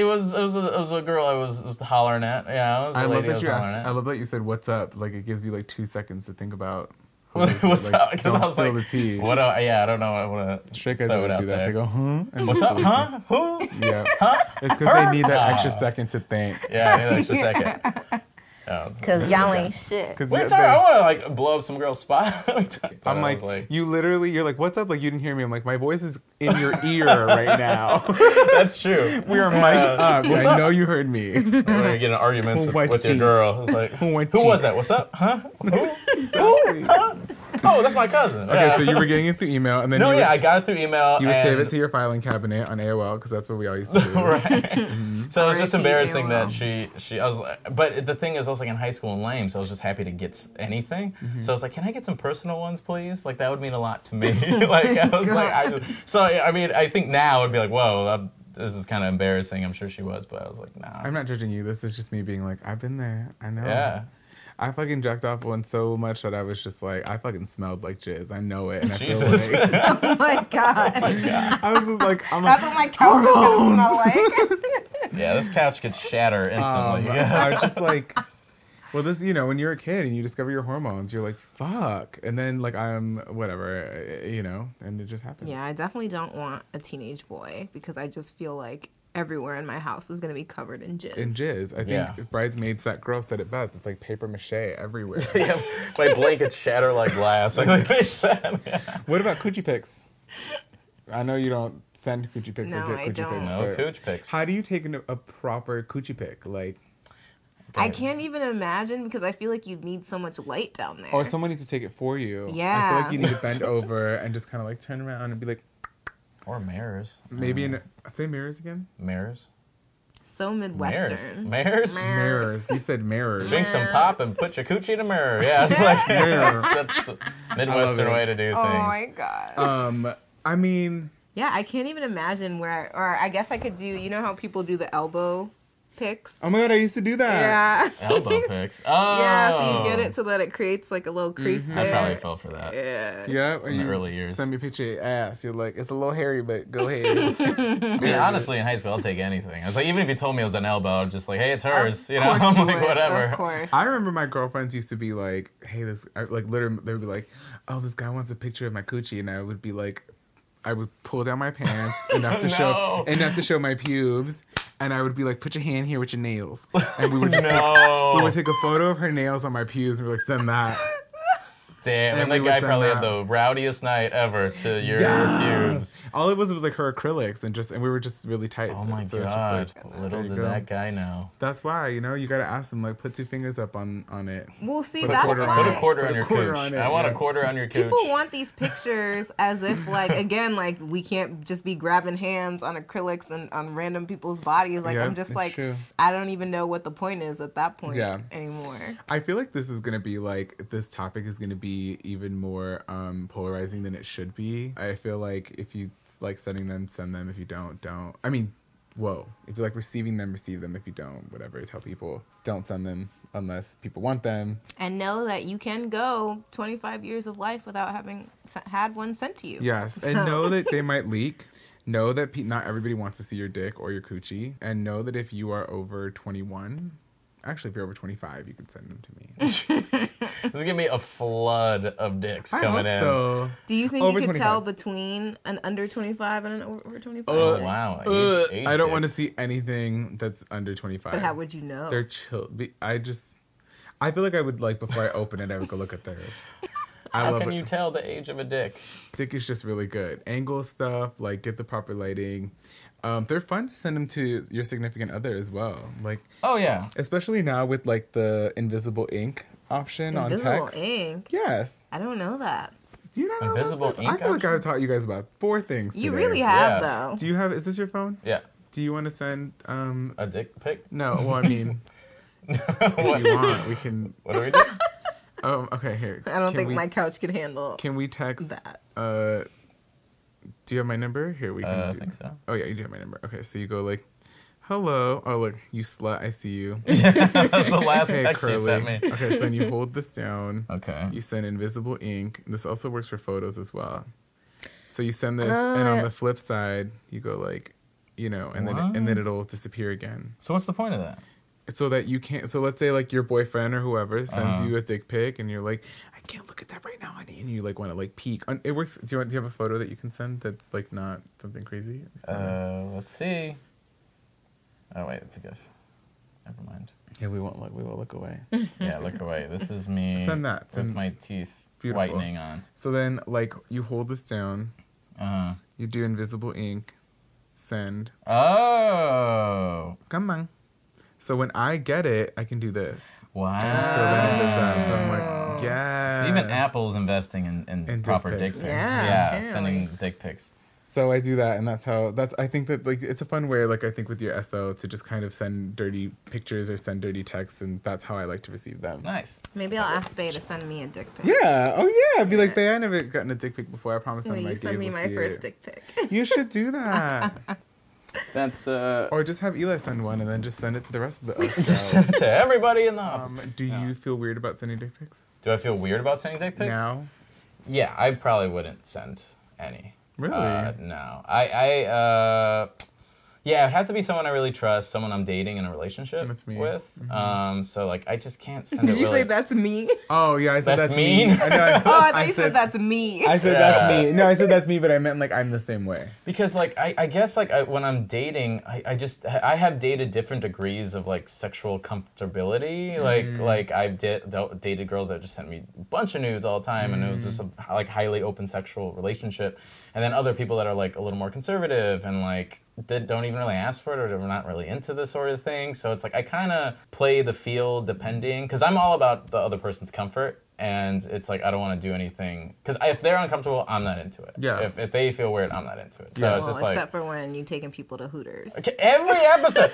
[SPEAKER 1] a girl I was hollering at. Yeah, it was a lady I was hollering at.
[SPEAKER 3] I love that you said "What's up." Like it gives you like 2 seconds to think about.
[SPEAKER 1] What's
[SPEAKER 3] like,
[SPEAKER 1] up? Because
[SPEAKER 3] don't
[SPEAKER 1] I was
[SPEAKER 3] spill
[SPEAKER 1] like,
[SPEAKER 3] the tea.
[SPEAKER 1] I don't know what to.
[SPEAKER 3] Straight guys always do that. They go, huh? And
[SPEAKER 1] What's up? Huh? Who?
[SPEAKER 3] Yeah.
[SPEAKER 1] Huh?
[SPEAKER 3] It's because they need that extra second to think.
[SPEAKER 1] Yeah, I need an extra second.
[SPEAKER 2] Because y'all ain't shit.
[SPEAKER 1] Wait, sorry, I want to like blow up some girl's spot.
[SPEAKER 3] I'm like, you're like, what's up? Like, you didn't hear me. I'm like, my voice is in your ear right now.
[SPEAKER 1] That's true.
[SPEAKER 3] We are mic'd up. I know you heard me.
[SPEAKER 1] When you get in arguments with your girl, it's like, who was that? What's up? Huh? Who? Huh? Oh, that's my cousin.
[SPEAKER 3] Okay, so you were getting it through email, and then
[SPEAKER 1] I got it through email.
[SPEAKER 3] You would save it to your filing cabinet on AOL, because that's what we all used to do.
[SPEAKER 1] Right. Mm-hmm. So it was just embarrassing that I was like, but the thing is, I was like in high school and lame, so I was just happy to get anything. Mm-hmm. So I was like, can I get some personal ones, please? Like that would mean a lot to me. Like I was like, I think now it'd be like, whoa, this is kind of embarrassing. I'm sure she was, but I was like, nah.
[SPEAKER 3] I'm not judging you. This is just me being like, I've been there. I know.
[SPEAKER 1] Yeah.
[SPEAKER 3] I fucking jacked off one so much that I was just like, I fucking smelled like jizz. I know it. And I feel like,
[SPEAKER 2] Oh my god.
[SPEAKER 3] I was like,
[SPEAKER 2] That's what my couch is gonna smell like.
[SPEAKER 1] Yeah, this couch could shatter instantly.
[SPEAKER 3] I was just like, well, this, when you're a kid and you discover your hormones, you're like, fuck. And then like, I'm whatever, and it just happens.
[SPEAKER 2] Yeah, I definitely don't want a teenage boy because I just feel like everywhere in my house is going to be covered in jizz.
[SPEAKER 3] I think Bridesmaids, that girl said it best. It's like paper mache everywhere.
[SPEAKER 1] Yeah, my blankets shatter like glass. Like they said. Yeah.
[SPEAKER 3] What about coochie pics? I know you don't send coochie pics
[SPEAKER 2] No,
[SPEAKER 3] or get
[SPEAKER 2] I
[SPEAKER 3] coochie
[SPEAKER 2] don't.
[SPEAKER 3] pics.
[SPEAKER 1] No cooch pics.
[SPEAKER 3] How do you take a proper coochie pic? Like,
[SPEAKER 2] I can't even imagine because I feel like you need so much light down there.
[SPEAKER 3] or someone needs to take it for you.
[SPEAKER 2] Yeah.
[SPEAKER 3] I feel like you need to bend over and just kind of like turn around and be like,
[SPEAKER 1] Or mirrors.
[SPEAKER 3] maybe I'd say mirrors again.
[SPEAKER 1] Mirrors.
[SPEAKER 2] So Midwestern.
[SPEAKER 1] Mirrors.
[SPEAKER 3] You said mirrors.
[SPEAKER 1] Drink some pop and put your coochie in a mirror. Yeah, it's like that's the Midwestern way to do things.
[SPEAKER 2] Oh my god.
[SPEAKER 3] I mean,
[SPEAKER 2] yeah, I can't even imagine or I guess I could do, you know how people do the elbow pics?
[SPEAKER 3] oh my god, I used to do that.
[SPEAKER 2] Yeah.
[SPEAKER 1] Elbow pics. Oh.
[SPEAKER 2] Yeah, so you get it so that it creates like a little crease
[SPEAKER 1] I
[SPEAKER 2] there.
[SPEAKER 1] probably fell for that.
[SPEAKER 2] Yeah.
[SPEAKER 3] Yeah,
[SPEAKER 1] In the early years.
[SPEAKER 3] Send me a picture of your ass. You're like, it's a little hairy, but go ahead.
[SPEAKER 1] I mean, honestly, in high school, I'll take anything. I was like, even if you told me it was an elbow, I'm just like, hey, it's hers.
[SPEAKER 2] Of
[SPEAKER 1] You know,
[SPEAKER 2] course
[SPEAKER 1] I'm
[SPEAKER 2] you
[SPEAKER 1] like,
[SPEAKER 2] would,
[SPEAKER 1] whatever.
[SPEAKER 2] Of course.
[SPEAKER 3] I remember my girlfriends used to be like, hey, literally, they would be like, oh, this guy wants a picture of my coochie. And I would be like, I would pull down my pants enough to show my pubes, and I would be like, put your hand here with your nails, and we would just we would take a photo of her nails on my pubes, and we're like, send that.
[SPEAKER 1] Damn, and
[SPEAKER 3] we
[SPEAKER 1] that
[SPEAKER 3] would
[SPEAKER 1] guy
[SPEAKER 3] send
[SPEAKER 1] probably
[SPEAKER 3] that.
[SPEAKER 1] had the rowdiest night ever to your pubes.
[SPEAKER 3] All it was like her acrylics, and we were just really tight.
[SPEAKER 1] Oh my
[SPEAKER 3] so it's
[SPEAKER 1] god!
[SPEAKER 3] just like,
[SPEAKER 1] Little
[SPEAKER 3] there you
[SPEAKER 1] did
[SPEAKER 3] go.
[SPEAKER 1] that guy know.
[SPEAKER 3] That's why you gotta ask them, like, put 2 fingers up on it.
[SPEAKER 2] Well, see,
[SPEAKER 3] Put a
[SPEAKER 2] that's
[SPEAKER 3] quarter
[SPEAKER 2] why.
[SPEAKER 3] on
[SPEAKER 1] Put a quarter
[SPEAKER 3] Put
[SPEAKER 1] on
[SPEAKER 3] a
[SPEAKER 1] your
[SPEAKER 3] quarter
[SPEAKER 1] cooch.
[SPEAKER 3] on it,
[SPEAKER 1] I want a
[SPEAKER 3] yeah.
[SPEAKER 1] quarter on your cooch.
[SPEAKER 2] People want these pictures as if, like, again, like, we can't just be grabbing hands on acrylics and on random people's bodies. Like,
[SPEAKER 3] Yeah,
[SPEAKER 2] I'm just
[SPEAKER 3] it's
[SPEAKER 2] like,
[SPEAKER 3] true.
[SPEAKER 2] I don't even know what the point is at that point
[SPEAKER 3] Yeah.
[SPEAKER 2] anymore.
[SPEAKER 3] I feel like this is gonna be like, this topic is gonna be be even more polarizing than it should be. I feel like if you like sending them, send them. If you don't. I mean, whoa. If you like receiving them, receive them. If you don't, whatever. Tell people, don't send them unless people want them.
[SPEAKER 2] And know that you can go 25 years of life without having had one sent to you.
[SPEAKER 3] Yes, and know that they might leak. Know that not everybody wants to see your dick or your coochie. And know that if you are over 21, actually, if you're over 25, you can send them to me.
[SPEAKER 1] This is going to be a flood of dicks coming in.
[SPEAKER 3] So.
[SPEAKER 2] Do you think
[SPEAKER 3] Over
[SPEAKER 2] you could
[SPEAKER 3] 25.
[SPEAKER 2] tell between an under 25 and an over 25?
[SPEAKER 1] Oh, wow. Age
[SPEAKER 3] I don't
[SPEAKER 1] dick.
[SPEAKER 3] want to see anything that's under 25.
[SPEAKER 2] But how would you know?
[SPEAKER 3] They're chill. I feel like I would, like, before I open it, I would go look at their...
[SPEAKER 1] How can you tell the age of a dick?
[SPEAKER 3] Dick is just really good. Angle stuff, like, get the proper lighting. They're fun to send them to your significant other as well. Like,
[SPEAKER 1] oh, yeah.
[SPEAKER 3] especially now with, like, the invisible ink option on text.
[SPEAKER 2] Invisible ink?
[SPEAKER 3] Yes.
[SPEAKER 2] I don't know that.
[SPEAKER 3] Do you not know
[SPEAKER 1] Invisible
[SPEAKER 3] about this?
[SPEAKER 1] ink
[SPEAKER 3] I feel like
[SPEAKER 1] option?
[SPEAKER 3] I've taught you guys about 4 things
[SPEAKER 2] You
[SPEAKER 3] today.
[SPEAKER 2] really have,
[SPEAKER 1] Yeah.
[SPEAKER 2] though.
[SPEAKER 3] Do you have... Is this your phone?
[SPEAKER 1] Yeah.
[SPEAKER 3] Do you want to send...
[SPEAKER 1] A dick pic?
[SPEAKER 3] No, well, I mean... if you want, we can...
[SPEAKER 1] What do we do?
[SPEAKER 3] Oh, okay, here.
[SPEAKER 2] I don't
[SPEAKER 3] Can
[SPEAKER 2] think
[SPEAKER 3] we-
[SPEAKER 2] my couch can handle
[SPEAKER 3] Can we text...
[SPEAKER 2] that.
[SPEAKER 3] Do you have my number? Here, we can
[SPEAKER 1] I
[SPEAKER 3] do...
[SPEAKER 1] think so.
[SPEAKER 3] Oh, yeah, you do have my number. Okay, so you go like, hello. Oh, look, you slut, I see you.
[SPEAKER 1] That's the last
[SPEAKER 3] Hey,
[SPEAKER 1] text you sent
[SPEAKER 3] Curly.
[SPEAKER 1] me.
[SPEAKER 3] Okay, so then you hold this down.
[SPEAKER 1] Okay.
[SPEAKER 3] You send invisible ink. This also works for photos as well. So you send this, and on the flip side, you go like, and then
[SPEAKER 1] What?
[SPEAKER 3] it'll disappear again.
[SPEAKER 1] So what's the point of that?
[SPEAKER 3] So that you can't... So let's say, like, your boyfriend or whoever sends
[SPEAKER 1] Uh-huh.
[SPEAKER 3] you a dick pic, and you're like, I can't look at that right now, honey. And you, like, want to, like, peek. It works... Do you have a photo that you can send that's, like, not something crazy?
[SPEAKER 1] Let's see. Oh, wait, it's a GIF. Never mind.
[SPEAKER 3] Yeah, we won't look away.
[SPEAKER 1] Yeah, look away. This is me
[SPEAKER 3] Send that.
[SPEAKER 1] with
[SPEAKER 3] Send-
[SPEAKER 1] my teeth
[SPEAKER 3] Beautiful.
[SPEAKER 1] whitening on.
[SPEAKER 3] So then, like, you hold this down.
[SPEAKER 1] Uh-huh.
[SPEAKER 3] You do invisible ink. Send.
[SPEAKER 1] Oh.
[SPEAKER 3] Come on. So when I get it, I can do this.
[SPEAKER 1] Wow.
[SPEAKER 3] And so then it does that. So I'm like, yeah.
[SPEAKER 1] So even Apple's investing in
[SPEAKER 3] dick
[SPEAKER 1] proper dick
[SPEAKER 3] pics.
[SPEAKER 1] pics.
[SPEAKER 2] Yeah, apparently.
[SPEAKER 1] Sending dick pics.
[SPEAKER 3] So I do that, and I think that, like, it's a fun way, like, I think with your SO to just kind of send dirty pictures or send dirty texts, and that's how I like to receive them.
[SPEAKER 1] Nice.
[SPEAKER 2] Maybe I'll ask Bae to send me a dick pic.
[SPEAKER 3] Yeah. Oh, yeah. I'd be like, Bae, I never gotten a dick pic before. I promise
[SPEAKER 2] Will
[SPEAKER 3] on my
[SPEAKER 2] you
[SPEAKER 3] gays
[SPEAKER 2] send me
[SPEAKER 3] will
[SPEAKER 2] my
[SPEAKER 3] see
[SPEAKER 2] first
[SPEAKER 3] it.
[SPEAKER 2] dick pic?
[SPEAKER 3] You should do that.
[SPEAKER 1] That's
[SPEAKER 3] Or just have Eli send one, and then just send it to the rest of the us girls.
[SPEAKER 1] send it to everybody in the office.
[SPEAKER 3] Do you feel weird about sending dick pics?
[SPEAKER 1] Do I feel weird about sending dick pics?
[SPEAKER 3] Now?
[SPEAKER 1] Yeah, I probably wouldn't send any.
[SPEAKER 3] Really?
[SPEAKER 1] No. Yeah, it'd have to be someone I really trust, someone I'm dating in a relationship
[SPEAKER 3] That's me.
[SPEAKER 1] with. So, like, I just can't send
[SPEAKER 2] Did
[SPEAKER 1] it
[SPEAKER 2] you
[SPEAKER 1] really.
[SPEAKER 2] say that's me?
[SPEAKER 3] Oh, yeah, I said
[SPEAKER 1] That's
[SPEAKER 3] that's,
[SPEAKER 1] mean?
[SPEAKER 3] me. I know,
[SPEAKER 2] Oh, I thought you said that's me.
[SPEAKER 3] I said that's me. No, I said that's me, but I meant, like, I'm the same way.
[SPEAKER 1] Because, like, I guess, like, when I'm dating, I have dated different degrees of, like, sexual comfortability. Like I've dated girls that just sent me a bunch of nudes all the time, and it was just a, like, highly open sexual relationship. And then other people that are, like, a little more conservative and, like, don't even really ask for it, or we're not really into this sort of thing. So it's like I kind of play the field depending, because I'm all about the other person's comfort. And it's like I don't want to do anything because if they're uncomfortable, I'm not into it.
[SPEAKER 3] Yeah.
[SPEAKER 1] If they feel weird, I'm not into it. So
[SPEAKER 3] Yeah.
[SPEAKER 1] it's
[SPEAKER 2] Well,
[SPEAKER 1] just like
[SPEAKER 2] except for when you taking people to Hooters.
[SPEAKER 1] okay, every episode,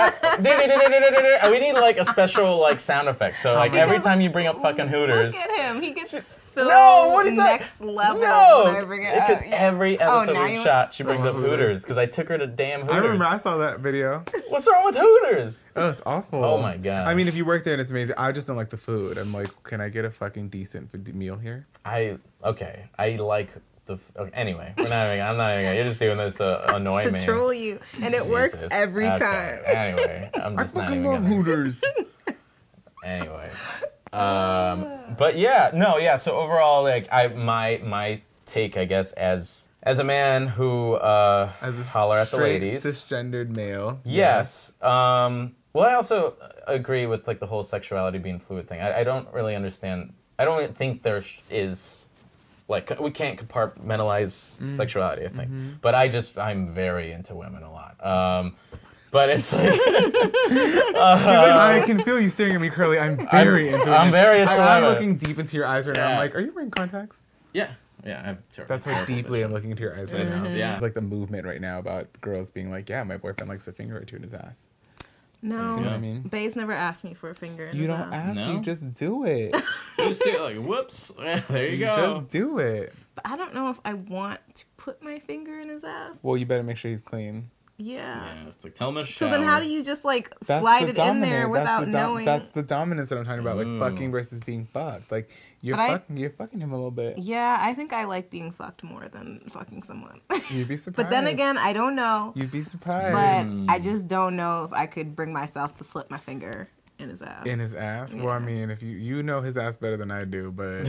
[SPEAKER 1] we need like a special like sound effect. So like every time you bring up fucking Hooters,
[SPEAKER 2] Look at him. He gets so
[SPEAKER 1] no, what is that?
[SPEAKER 2] next level
[SPEAKER 1] No,
[SPEAKER 2] when I bring it up.
[SPEAKER 1] because every episode
[SPEAKER 2] now
[SPEAKER 1] we've
[SPEAKER 2] you-
[SPEAKER 1] shot, she brings up Hooters because I took her to damn Hooters.
[SPEAKER 3] I remember I saw that video.
[SPEAKER 1] What's wrong with Hooters?
[SPEAKER 3] Oh, it's awful.
[SPEAKER 1] Oh my God.
[SPEAKER 3] I mean, if you work there and it's amazing, I just don't like the food. I'm like, can I get a fucking decent meal here?
[SPEAKER 1] I like the. Okay, anyway, I'm not even. You're just doing this to annoy
[SPEAKER 2] to
[SPEAKER 1] me.
[SPEAKER 2] troll you, and it works
[SPEAKER 1] Jesus.
[SPEAKER 2] every
[SPEAKER 1] Okay,
[SPEAKER 2] time.
[SPEAKER 1] Anyway, I'm
[SPEAKER 3] I
[SPEAKER 1] just not
[SPEAKER 3] fucking
[SPEAKER 1] even
[SPEAKER 3] love
[SPEAKER 1] gonna.
[SPEAKER 3] Hooters.
[SPEAKER 1] Anyway, but yeah, no, yeah. So overall, like my take, I guess, as a man who
[SPEAKER 3] As a
[SPEAKER 1] holler at the
[SPEAKER 3] straight,
[SPEAKER 1] ladies.
[SPEAKER 3] cisgendered male.
[SPEAKER 1] Yes. Well, I also agree with like the whole sexuality being fluid thing. I don't really understand. I don't think there is like we can't compartmentalize sexuality. I think, but I'm very into women a lot. But it's like
[SPEAKER 3] I can feel you staring at me, Curly. I'm very into it.
[SPEAKER 1] I'm very into
[SPEAKER 3] I'm
[SPEAKER 1] women.
[SPEAKER 3] looking deep into your eyes right now. I'm
[SPEAKER 1] Yeah.
[SPEAKER 3] like, are you wearing contacts?
[SPEAKER 1] yeah. I have
[SPEAKER 3] That's how deeply I'm looking into your eyes right now.
[SPEAKER 1] Yeah.
[SPEAKER 3] It's like the movement right now about girls being like, yeah, my boyfriend likes a finger or two in his ass.
[SPEAKER 2] No,
[SPEAKER 3] You know what I mean?
[SPEAKER 2] Bae's never asked me for a finger in
[SPEAKER 3] You
[SPEAKER 2] his
[SPEAKER 3] don't
[SPEAKER 2] ass.
[SPEAKER 3] ask,
[SPEAKER 1] No?
[SPEAKER 3] you just do it.
[SPEAKER 1] Just do it, like, whoops. There you go.
[SPEAKER 3] Just do it.
[SPEAKER 2] But I don't know if I want to put my finger in his ass.
[SPEAKER 3] Well, you better make sure he's clean.
[SPEAKER 2] Yeah.
[SPEAKER 1] Yeah, it's like, tell him to
[SPEAKER 2] So
[SPEAKER 1] shower.
[SPEAKER 2] then how do you just like
[SPEAKER 3] That's
[SPEAKER 2] slide
[SPEAKER 3] the
[SPEAKER 2] it in there
[SPEAKER 3] dominant-
[SPEAKER 2] without knowing?
[SPEAKER 3] That's the dominance that I'm talking about, like
[SPEAKER 1] Ooh.
[SPEAKER 3] fucking versus being fucked. Like you're fucking him a little bit.
[SPEAKER 2] Yeah, I think I like being fucked more than fucking someone.
[SPEAKER 3] You'd be surprised.
[SPEAKER 2] But then again, I don't know.
[SPEAKER 3] You'd be surprised.
[SPEAKER 2] But I just don't know if I could bring myself to slip my finger in his ass.
[SPEAKER 3] In his ass?
[SPEAKER 2] Yeah.
[SPEAKER 3] Well, I mean, if you know his ass better than I do, but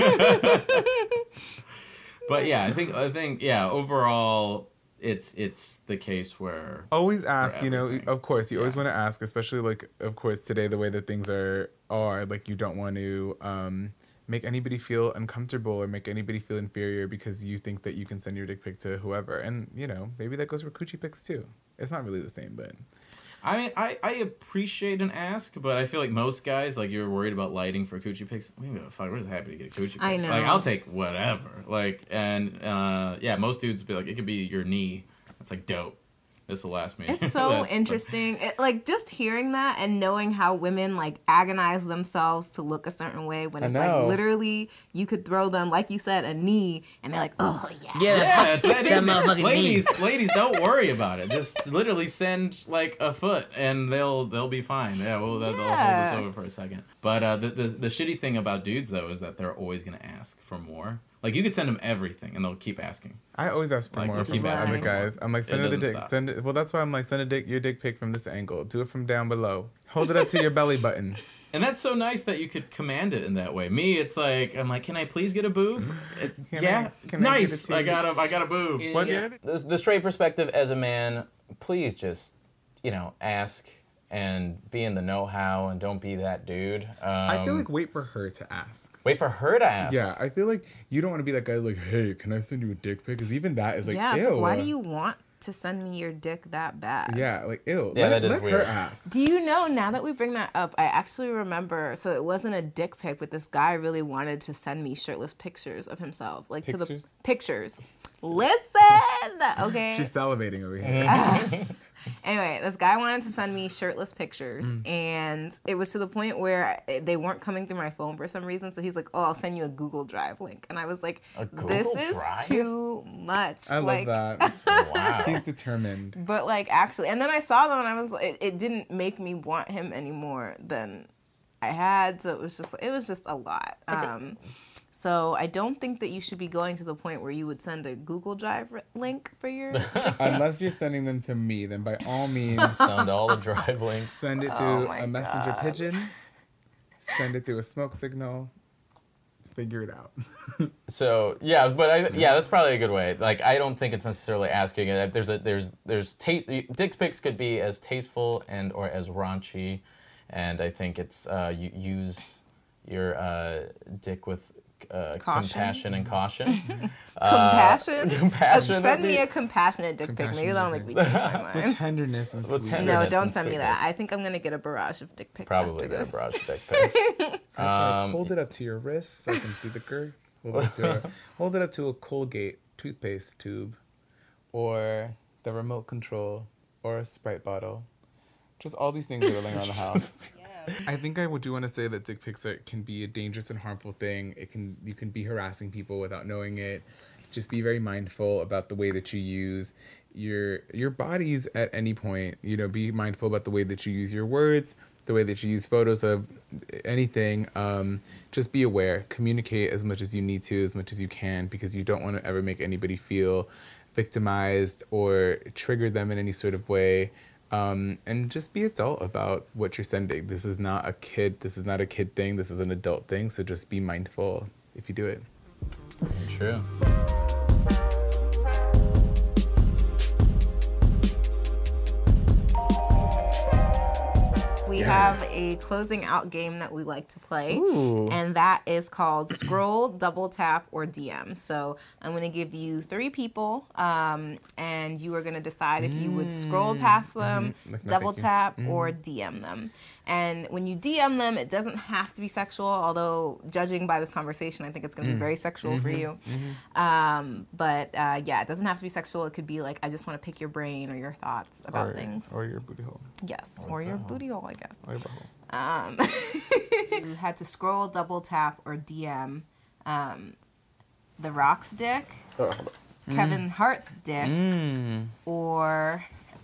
[SPEAKER 1] But yeah, I think yeah, overall it's the case where
[SPEAKER 3] always ask,
[SPEAKER 1] everything.
[SPEAKER 3] of course, you always
[SPEAKER 1] Yeah.
[SPEAKER 3] want to ask, especially like, of course, today, the way that things are like, you don't want to make anybody feel uncomfortable or make anybody feel inferior because you think that you can send your dick pic to whoever. And, maybe that goes for coochie pics too. It's not really the same, but...
[SPEAKER 1] I mean, I appreciate an ask, but I feel like most guys, like, you're worried about lighting for coochie pics. I mean, fuck, we're just happy to get a coochie pic.
[SPEAKER 2] I know.
[SPEAKER 1] Like, I'll take whatever. Like, and, yeah, most dudes be like, it could be your knee. It's like, dope. This will last me.
[SPEAKER 2] It's so interesting. Like, just hearing that and knowing how women, like, agonize themselves to look a certain way when it's, like, literally, you could throw them, like you said, a knee, and they're like, oh, yeah.
[SPEAKER 1] Yeah, it's that easy.
[SPEAKER 2] motherfucking
[SPEAKER 1] Ladies, don't worry about it. Just literally send like a foot, and they'll be fine. Yeah, they'll hold this over for a second. But the shitty thing about dudes though is that they're always gonna ask for more. Like, you could send them everything, and they'll keep asking.
[SPEAKER 3] I always ask for
[SPEAKER 1] Like,
[SPEAKER 3] more
[SPEAKER 1] which
[SPEAKER 3] from
[SPEAKER 1] is
[SPEAKER 3] other
[SPEAKER 2] why-
[SPEAKER 3] guys. I'm like, send
[SPEAKER 1] It
[SPEAKER 3] her the
[SPEAKER 1] doesn't
[SPEAKER 3] dick.
[SPEAKER 1] stop.
[SPEAKER 3] Send it. Well, that's why I'm like, send your dick pic from this angle. Do it from down below. Hold it up to your belly button.
[SPEAKER 1] And that's so nice that you could command it in that way. Me, it's like, I'm like, can I please get a boob?
[SPEAKER 3] Can
[SPEAKER 1] Yeah,
[SPEAKER 3] I
[SPEAKER 1] nice.
[SPEAKER 3] get a titty?
[SPEAKER 1] I got a boob.
[SPEAKER 3] What
[SPEAKER 1] Yeah.
[SPEAKER 3] the-
[SPEAKER 1] The straight perspective as a man, please just, ask and be in the know-how and don't be that dude.
[SPEAKER 3] I feel like wait for her to ask.
[SPEAKER 1] Wait for her to ask.
[SPEAKER 3] Yeah, I feel like you don't want to be that guy like, hey, can I send you a dick pic? Because even that is like,
[SPEAKER 2] Yeah, it's
[SPEAKER 3] ew.
[SPEAKER 2] like, why do you want to send me your dick that bad?
[SPEAKER 3] Yeah, like, ew.
[SPEAKER 1] Yeah,
[SPEAKER 3] let
[SPEAKER 1] that is
[SPEAKER 3] let
[SPEAKER 1] weird.
[SPEAKER 3] her ask.
[SPEAKER 2] Do you know, now that we bring that up, I actually remember, so it wasn't a dick pic, but this guy really wanted to send me shirtless pictures of himself. Like,
[SPEAKER 3] Pictures?
[SPEAKER 2] to the pictures. Listen! Okay.
[SPEAKER 3] She's salivating over here.
[SPEAKER 2] Anyway, this guy wanted to send me shirtless pictures, and it was to the point where they weren't coming through my phone for some reason, so he's like, oh, I'll send you a Google Drive link. And I was like, this
[SPEAKER 1] Google
[SPEAKER 2] is
[SPEAKER 1] Drive?
[SPEAKER 2] too much.
[SPEAKER 3] I
[SPEAKER 2] like,
[SPEAKER 3] love that.
[SPEAKER 1] Wow.
[SPEAKER 3] He's determined.
[SPEAKER 2] But, like, actually, and then I saw them, and I was like, it didn't make me want him any more than I had, so it was just a lot. So I don't think that you should be going to the point where you would send a Google Drive link for your
[SPEAKER 3] Unless you're sending them to me, then by all means,
[SPEAKER 1] Send all the drive links.
[SPEAKER 3] send it through
[SPEAKER 2] Oh my
[SPEAKER 3] a messenger
[SPEAKER 2] God.
[SPEAKER 3] pigeon. Send it through a smoke signal. Figure it out.
[SPEAKER 1] So yeah, but that's probably a good way. Like, I don't think it's necessarily asking it. There's taste. Dick pics could be as tasteful and or as raunchy, and I think it's you use your dick with compassion and caution.
[SPEAKER 2] compassion.
[SPEAKER 1] Compassion.
[SPEAKER 2] Send me a compassionate dick pic. Maybe that'll make me change my
[SPEAKER 3] With
[SPEAKER 2] mind.
[SPEAKER 3] tenderness and
[SPEAKER 1] With
[SPEAKER 3] sweetness.
[SPEAKER 1] tenderness.
[SPEAKER 2] No, don't
[SPEAKER 1] and
[SPEAKER 2] send me
[SPEAKER 1] sweetness.
[SPEAKER 2] that. I think I'm gonna get a barrage of dick pics.
[SPEAKER 1] Probably
[SPEAKER 2] after
[SPEAKER 1] get a
[SPEAKER 2] this.
[SPEAKER 1] barrage of dick pics.
[SPEAKER 3] Hold it up to your wrist so I can see the girth. Hold it up to a Colgate toothpaste tube, or the remote control, or a Sprite bottle. Just all these things that are laying around the house. I think I do want to say that dick pics can be a dangerous and harmful thing. You can be harassing people without knowing it. Just be very mindful about the way that you use your bodies at any point. Be mindful about the way that you use your words, the way that you use photos of anything. Just be aware. Communicate as much as you need to, as much as you can, because you don't want to ever make anybody feel victimized or trigger them in any sort of way. And just be adult about what you're sending. This is not a kid thing. This is an adult thing. So just be mindful if you do it.
[SPEAKER 1] True.
[SPEAKER 2] we have a closing out game that we like to play.
[SPEAKER 3] Ooh.
[SPEAKER 2] And that is called Scroll, Double Tap, or DM. So I'm going to give you 3 people, and you are going to decide if you would scroll past them, double tap, or DM them. And when you DM them, it doesn't have to be sexual, although judging by this conversation, I think it's going to be very sexual for you. But yeah, it doesn't have to be sexual. It could be like, I just want to pick your brain or your thoughts about things.
[SPEAKER 3] Or your booty hole.
[SPEAKER 2] Yes, or your booty hole, I guess.
[SPEAKER 3] Or your butthole.
[SPEAKER 2] You had to scroll, double tap, or DM The Rock's dick, Kevin Hart's dick, or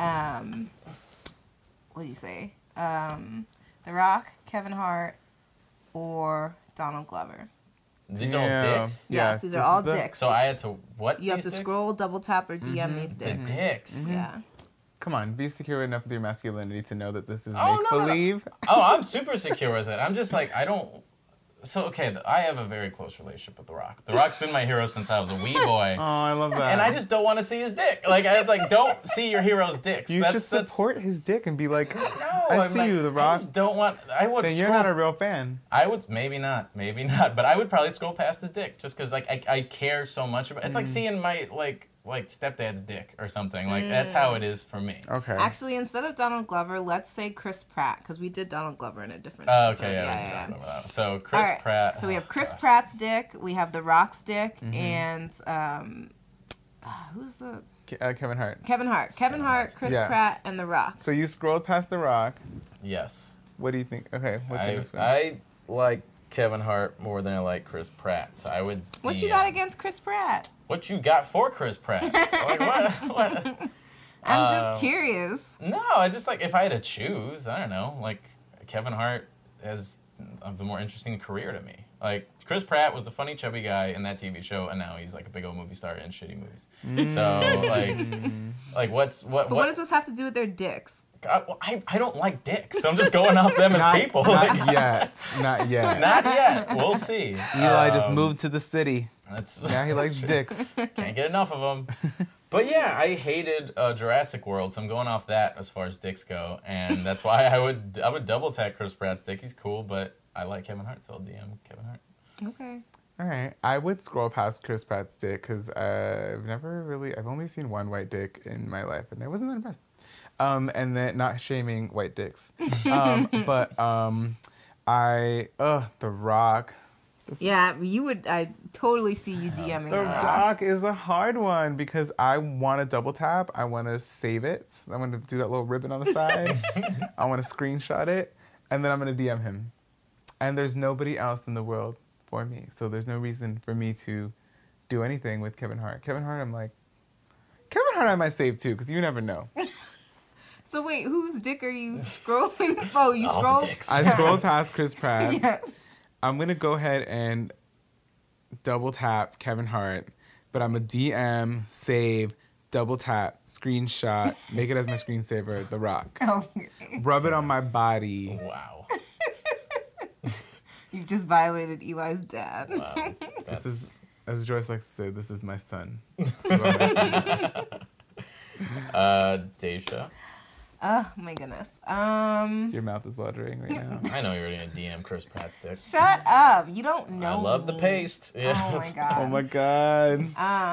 [SPEAKER 2] what do you say? The Rock, Kevin Hart, or Donald Glover.
[SPEAKER 1] These are all dicks?
[SPEAKER 2] Yes, these are all dicks.
[SPEAKER 1] So I had to, what?
[SPEAKER 2] You have to scroll, double tap, or DM these dicks.
[SPEAKER 1] The dicks?
[SPEAKER 2] Yeah.
[SPEAKER 3] Come on, be secure enough with your masculinity to know that this is make-believe.
[SPEAKER 1] No. Oh, I'm super secure with it. I'm just like, I don't... So, okay, I have a very close relationship with The Rock. The Rock's been my hero since I was a wee boy.
[SPEAKER 3] Oh, I love that.
[SPEAKER 1] And I just don't want to see his dick. Like, it's like, don't see your hero's dicks.
[SPEAKER 3] You should support his dick and be like,
[SPEAKER 1] no,
[SPEAKER 3] I see you, The Rock.
[SPEAKER 1] I just don't want... I would
[SPEAKER 3] then you're not a real fan.
[SPEAKER 1] I would... Maybe not. But I would probably scroll past his dick just because, like, I care so much about... It's like seeing my, like stepdad's dick or something. Like, that's how it is for me.
[SPEAKER 3] Okay.
[SPEAKER 2] Actually, instead of Donald Glover, let's say Chris Pratt, because we did Donald Glover in a different episode.
[SPEAKER 1] Okay, yeah. So, Chris Pratt.
[SPEAKER 2] So we have Chris Pratt's dick, we have The Rock's dick, and who's the...
[SPEAKER 3] Kevin Hart.
[SPEAKER 2] Kevin Hart, Chris Pratt, and The Rock.
[SPEAKER 3] So you scrolled past The Rock.
[SPEAKER 1] Yes.
[SPEAKER 3] What do you think? Okay, what's your next one?
[SPEAKER 1] I like Kevin Hart more than I like Chris Pratt, so I would
[SPEAKER 2] What you got against Chris Pratt?
[SPEAKER 1] What you got for Chris Pratt? Like, what?
[SPEAKER 2] I'm just curious.
[SPEAKER 1] No, I just like, if I had to choose, I don't know, like, Kevin Hart has the more interesting career to me. Like, Chris Pratt was the funny chubby guy in that TV show, and now he's like a big old movie star in shitty movies. So, like what
[SPEAKER 2] does this have to do with their dicks?
[SPEAKER 1] I don't like dicks, so I'm just going off them as people.
[SPEAKER 3] Not yet.
[SPEAKER 1] Not yet. We'll see.
[SPEAKER 3] Eli just moved to the city. Now he likes dicks.
[SPEAKER 1] Can't get enough of them. But yeah, I hated Jurassic World, so I'm going off that as far as dicks go, and that's why I would double tap Chris Pratt's dick. He's cool, but I like Kevin Hart, so I'll DM Kevin Hart.
[SPEAKER 2] Okay.
[SPEAKER 3] All right. I would scroll past Chris Pratt's dick because I've only seen one white dick in my life, and I wasn't that impressed. And then, not shaming white dicks. The Rock.
[SPEAKER 2] I totally see you DMing
[SPEAKER 3] The Rock is a hard one because I want to double tap. I want to save it. I want to do that little ribbon on the side. I want to screenshot it. And then I'm going to DM him. And there's nobody else in the world for me. So there's no reason for me to do anything with Kevin Hart. Kevin Hart, I might save too because you never know.
[SPEAKER 2] So wait, whose dick are you scrolling? Oh, you scrolled?
[SPEAKER 3] I scrolled past Chris Pratt.
[SPEAKER 2] Yes.
[SPEAKER 3] I'm going to go ahead and double tap Kevin Hart, but I'm a DM, save, double tap, screenshot, make it as my screensaver, The Rock.
[SPEAKER 2] Okay.
[SPEAKER 3] Rub it on my body.
[SPEAKER 1] Wow.
[SPEAKER 2] You've just violated Eli's dad.
[SPEAKER 1] Wow.
[SPEAKER 3] This is, as Joyce likes to say, this is my son.
[SPEAKER 1] Deja.
[SPEAKER 2] Oh my goodness.
[SPEAKER 3] Your mouth is watering right now.
[SPEAKER 1] I know you're gonna DM Chris Pratt's dick.
[SPEAKER 2] Shut up. You don't know.
[SPEAKER 1] I love the paste. Yeah.
[SPEAKER 2] Oh my god.
[SPEAKER 3] Oh my god.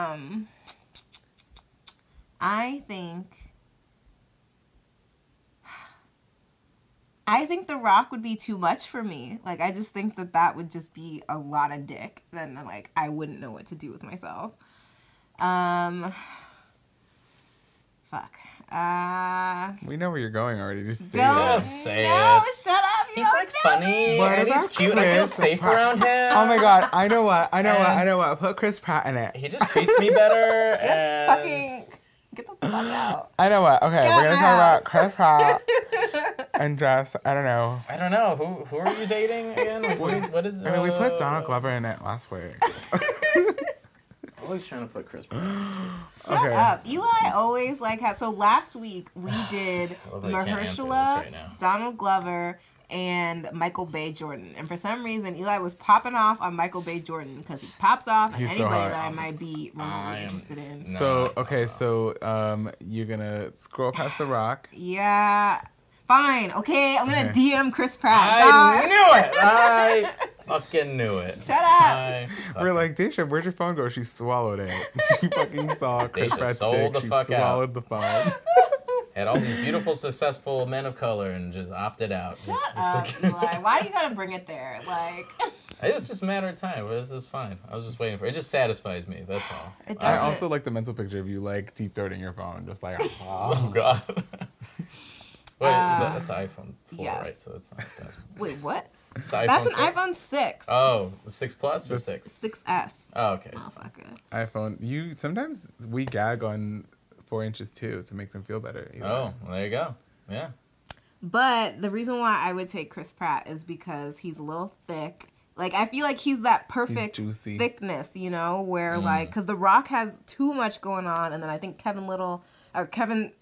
[SPEAKER 2] I think The Rock would be too much for me. Like, I just think that would just be a lot of dick. Then, like, I wouldn't know what to do with myself. Fuck.
[SPEAKER 3] We know where you're going already. Just say
[SPEAKER 2] No,
[SPEAKER 3] it.
[SPEAKER 1] Just say
[SPEAKER 2] no,
[SPEAKER 1] it.
[SPEAKER 2] shut up. You
[SPEAKER 1] He's
[SPEAKER 2] don't
[SPEAKER 1] like
[SPEAKER 2] know
[SPEAKER 1] funny
[SPEAKER 2] me.
[SPEAKER 3] What
[SPEAKER 1] and he's
[SPEAKER 3] about
[SPEAKER 1] cute and I feel
[SPEAKER 3] Chris
[SPEAKER 1] safe
[SPEAKER 3] Pratt?
[SPEAKER 1] around him.
[SPEAKER 3] Oh my god, I know what. Put Chris Pratt in it.
[SPEAKER 1] He just treats me better.
[SPEAKER 2] Just
[SPEAKER 1] and
[SPEAKER 2] fucking get the fuck out.
[SPEAKER 3] I know what. Okay,
[SPEAKER 2] Get
[SPEAKER 3] we're gonna talk
[SPEAKER 2] out.
[SPEAKER 3] about Chris Pratt and dress. I don't know.
[SPEAKER 1] I don't know. Who are you dating again? Like, what is
[SPEAKER 3] I mean, we put Donald Glover in it last week.
[SPEAKER 1] Always trying to put Chris Pratt.
[SPEAKER 2] Shut up. Eli always had. So last week we did
[SPEAKER 1] I love that you can't answer this
[SPEAKER 2] Mahershala,
[SPEAKER 1] right now.
[SPEAKER 2] Donald Glover, and Michael B. Jordan. And for some reason, Eli was popping off on Michael B. Jordan because he pops off on
[SPEAKER 3] He's so
[SPEAKER 2] anybody
[SPEAKER 3] hot.
[SPEAKER 2] that I might be remotely interested in.
[SPEAKER 3] So you're gonna scroll past The Rock.
[SPEAKER 2] Yeah. Fine, okay? I'm gonna DM Chris Pratt.
[SPEAKER 1] I knew it! I fucking knew it.
[SPEAKER 2] Shut up!
[SPEAKER 3] We're like, Daisha, where'd your phone go? She swallowed it. She fucking saw Chris
[SPEAKER 1] Daisha
[SPEAKER 3] Pratt's
[SPEAKER 1] sold
[SPEAKER 3] dick.
[SPEAKER 1] the
[SPEAKER 3] She
[SPEAKER 1] fuck
[SPEAKER 3] swallowed
[SPEAKER 1] out.
[SPEAKER 3] the phone.
[SPEAKER 1] Had all these beautiful, successful men of color and just opted out.
[SPEAKER 2] Shut up, Eli. Why do you gotta bring it there? Like...
[SPEAKER 1] It's just a matter of time. This is fine. I was just waiting for it. It just satisfies me. That's all.
[SPEAKER 2] It
[SPEAKER 3] I
[SPEAKER 2] doesn't.
[SPEAKER 3] also like the mental picture of you like deep throating your phone, just like.
[SPEAKER 1] Oh God. Wait, that's an iPhone 4,
[SPEAKER 2] yes.
[SPEAKER 1] right? So it's not that.
[SPEAKER 2] Wait, what?
[SPEAKER 1] It's an
[SPEAKER 2] That's an
[SPEAKER 1] 4?
[SPEAKER 2] iPhone 6.
[SPEAKER 1] Oh, the 6 Plus or 6?
[SPEAKER 2] 6S.
[SPEAKER 1] Oh, okay.
[SPEAKER 2] Motherfucker.
[SPEAKER 3] iPhone. Sometimes we gag on 4 inches too to make them feel better.
[SPEAKER 1] Oh, well, there you go. Yeah.
[SPEAKER 2] But the reason why I would take Chris Pratt is because he's a little thick. Like, I feel like he's that perfect
[SPEAKER 3] juicy.
[SPEAKER 2] thickness, you know, where, like, because The Rock has too much going on, and then I think Kevin Kevin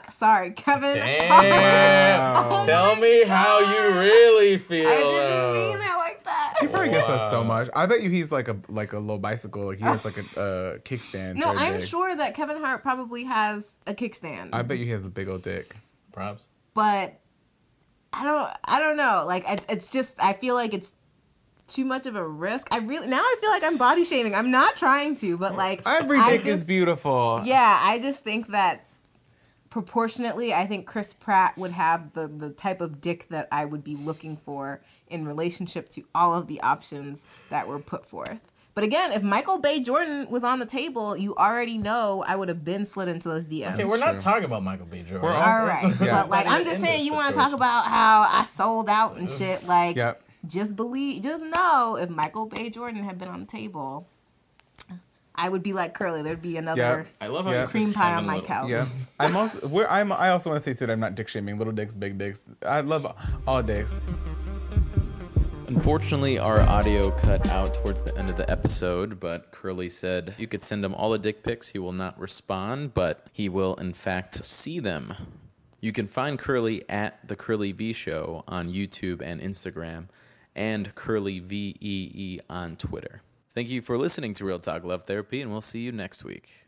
[SPEAKER 1] Damn.
[SPEAKER 3] Wow.
[SPEAKER 1] Tell me how you really feel.
[SPEAKER 2] I didn't mean it like that.
[SPEAKER 3] He probably gets that so much. I bet you he's like a little bicycle. Like he has like a kickstand.
[SPEAKER 2] No,
[SPEAKER 3] very
[SPEAKER 2] I'm
[SPEAKER 3] big.
[SPEAKER 2] sure that Kevin Hart probably has a kickstand.
[SPEAKER 3] I bet you he has a big old dick.
[SPEAKER 1] Props.
[SPEAKER 2] But I don't know. Like, it's just, I feel like it's too much of a risk. I feel like I'm body shaming. I'm not trying to, but like
[SPEAKER 3] Every dick is beautiful.
[SPEAKER 2] Yeah, I just think that proportionately, I think Chris Pratt would have the type of dick that I would be looking for in relationship to all of the options that were put forth. But again, if Michael B. Jordan was on the table, you already know I would have been slid into those DMs.
[SPEAKER 1] Okay, we're not talking about Michael B. Jordan.
[SPEAKER 3] We're
[SPEAKER 2] all right.
[SPEAKER 3] Yeah.
[SPEAKER 2] But like, I'm just saying, you want to talk about how I sold out and shit. Like,
[SPEAKER 3] Yep.
[SPEAKER 2] just know if Michael B. Jordan had been on the table, I would be like Curly. There'd be another
[SPEAKER 1] I love how
[SPEAKER 3] Yeah.
[SPEAKER 1] you said
[SPEAKER 2] cream pie
[SPEAKER 1] Kevin
[SPEAKER 2] on my
[SPEAKER 1] Little.
[SPEAKER 2] couch.
[SPEAKER 3] Yeah. I also want to say too that I'm not dick shaming. Little dicks, big dicks. I love all dicks.
[SPEAKER 1] Unfortunately, our audio cut out towards the end of the episode, but Curly said you could send him all the dick pics. He will not respond, but he will, in fact, see them. You can find Curly at The Curly V Show on YouTube and Instagram, and Curly VEE on Twitter. Thank you for listening to Real Talk Love Therapy, and we'll see you next week.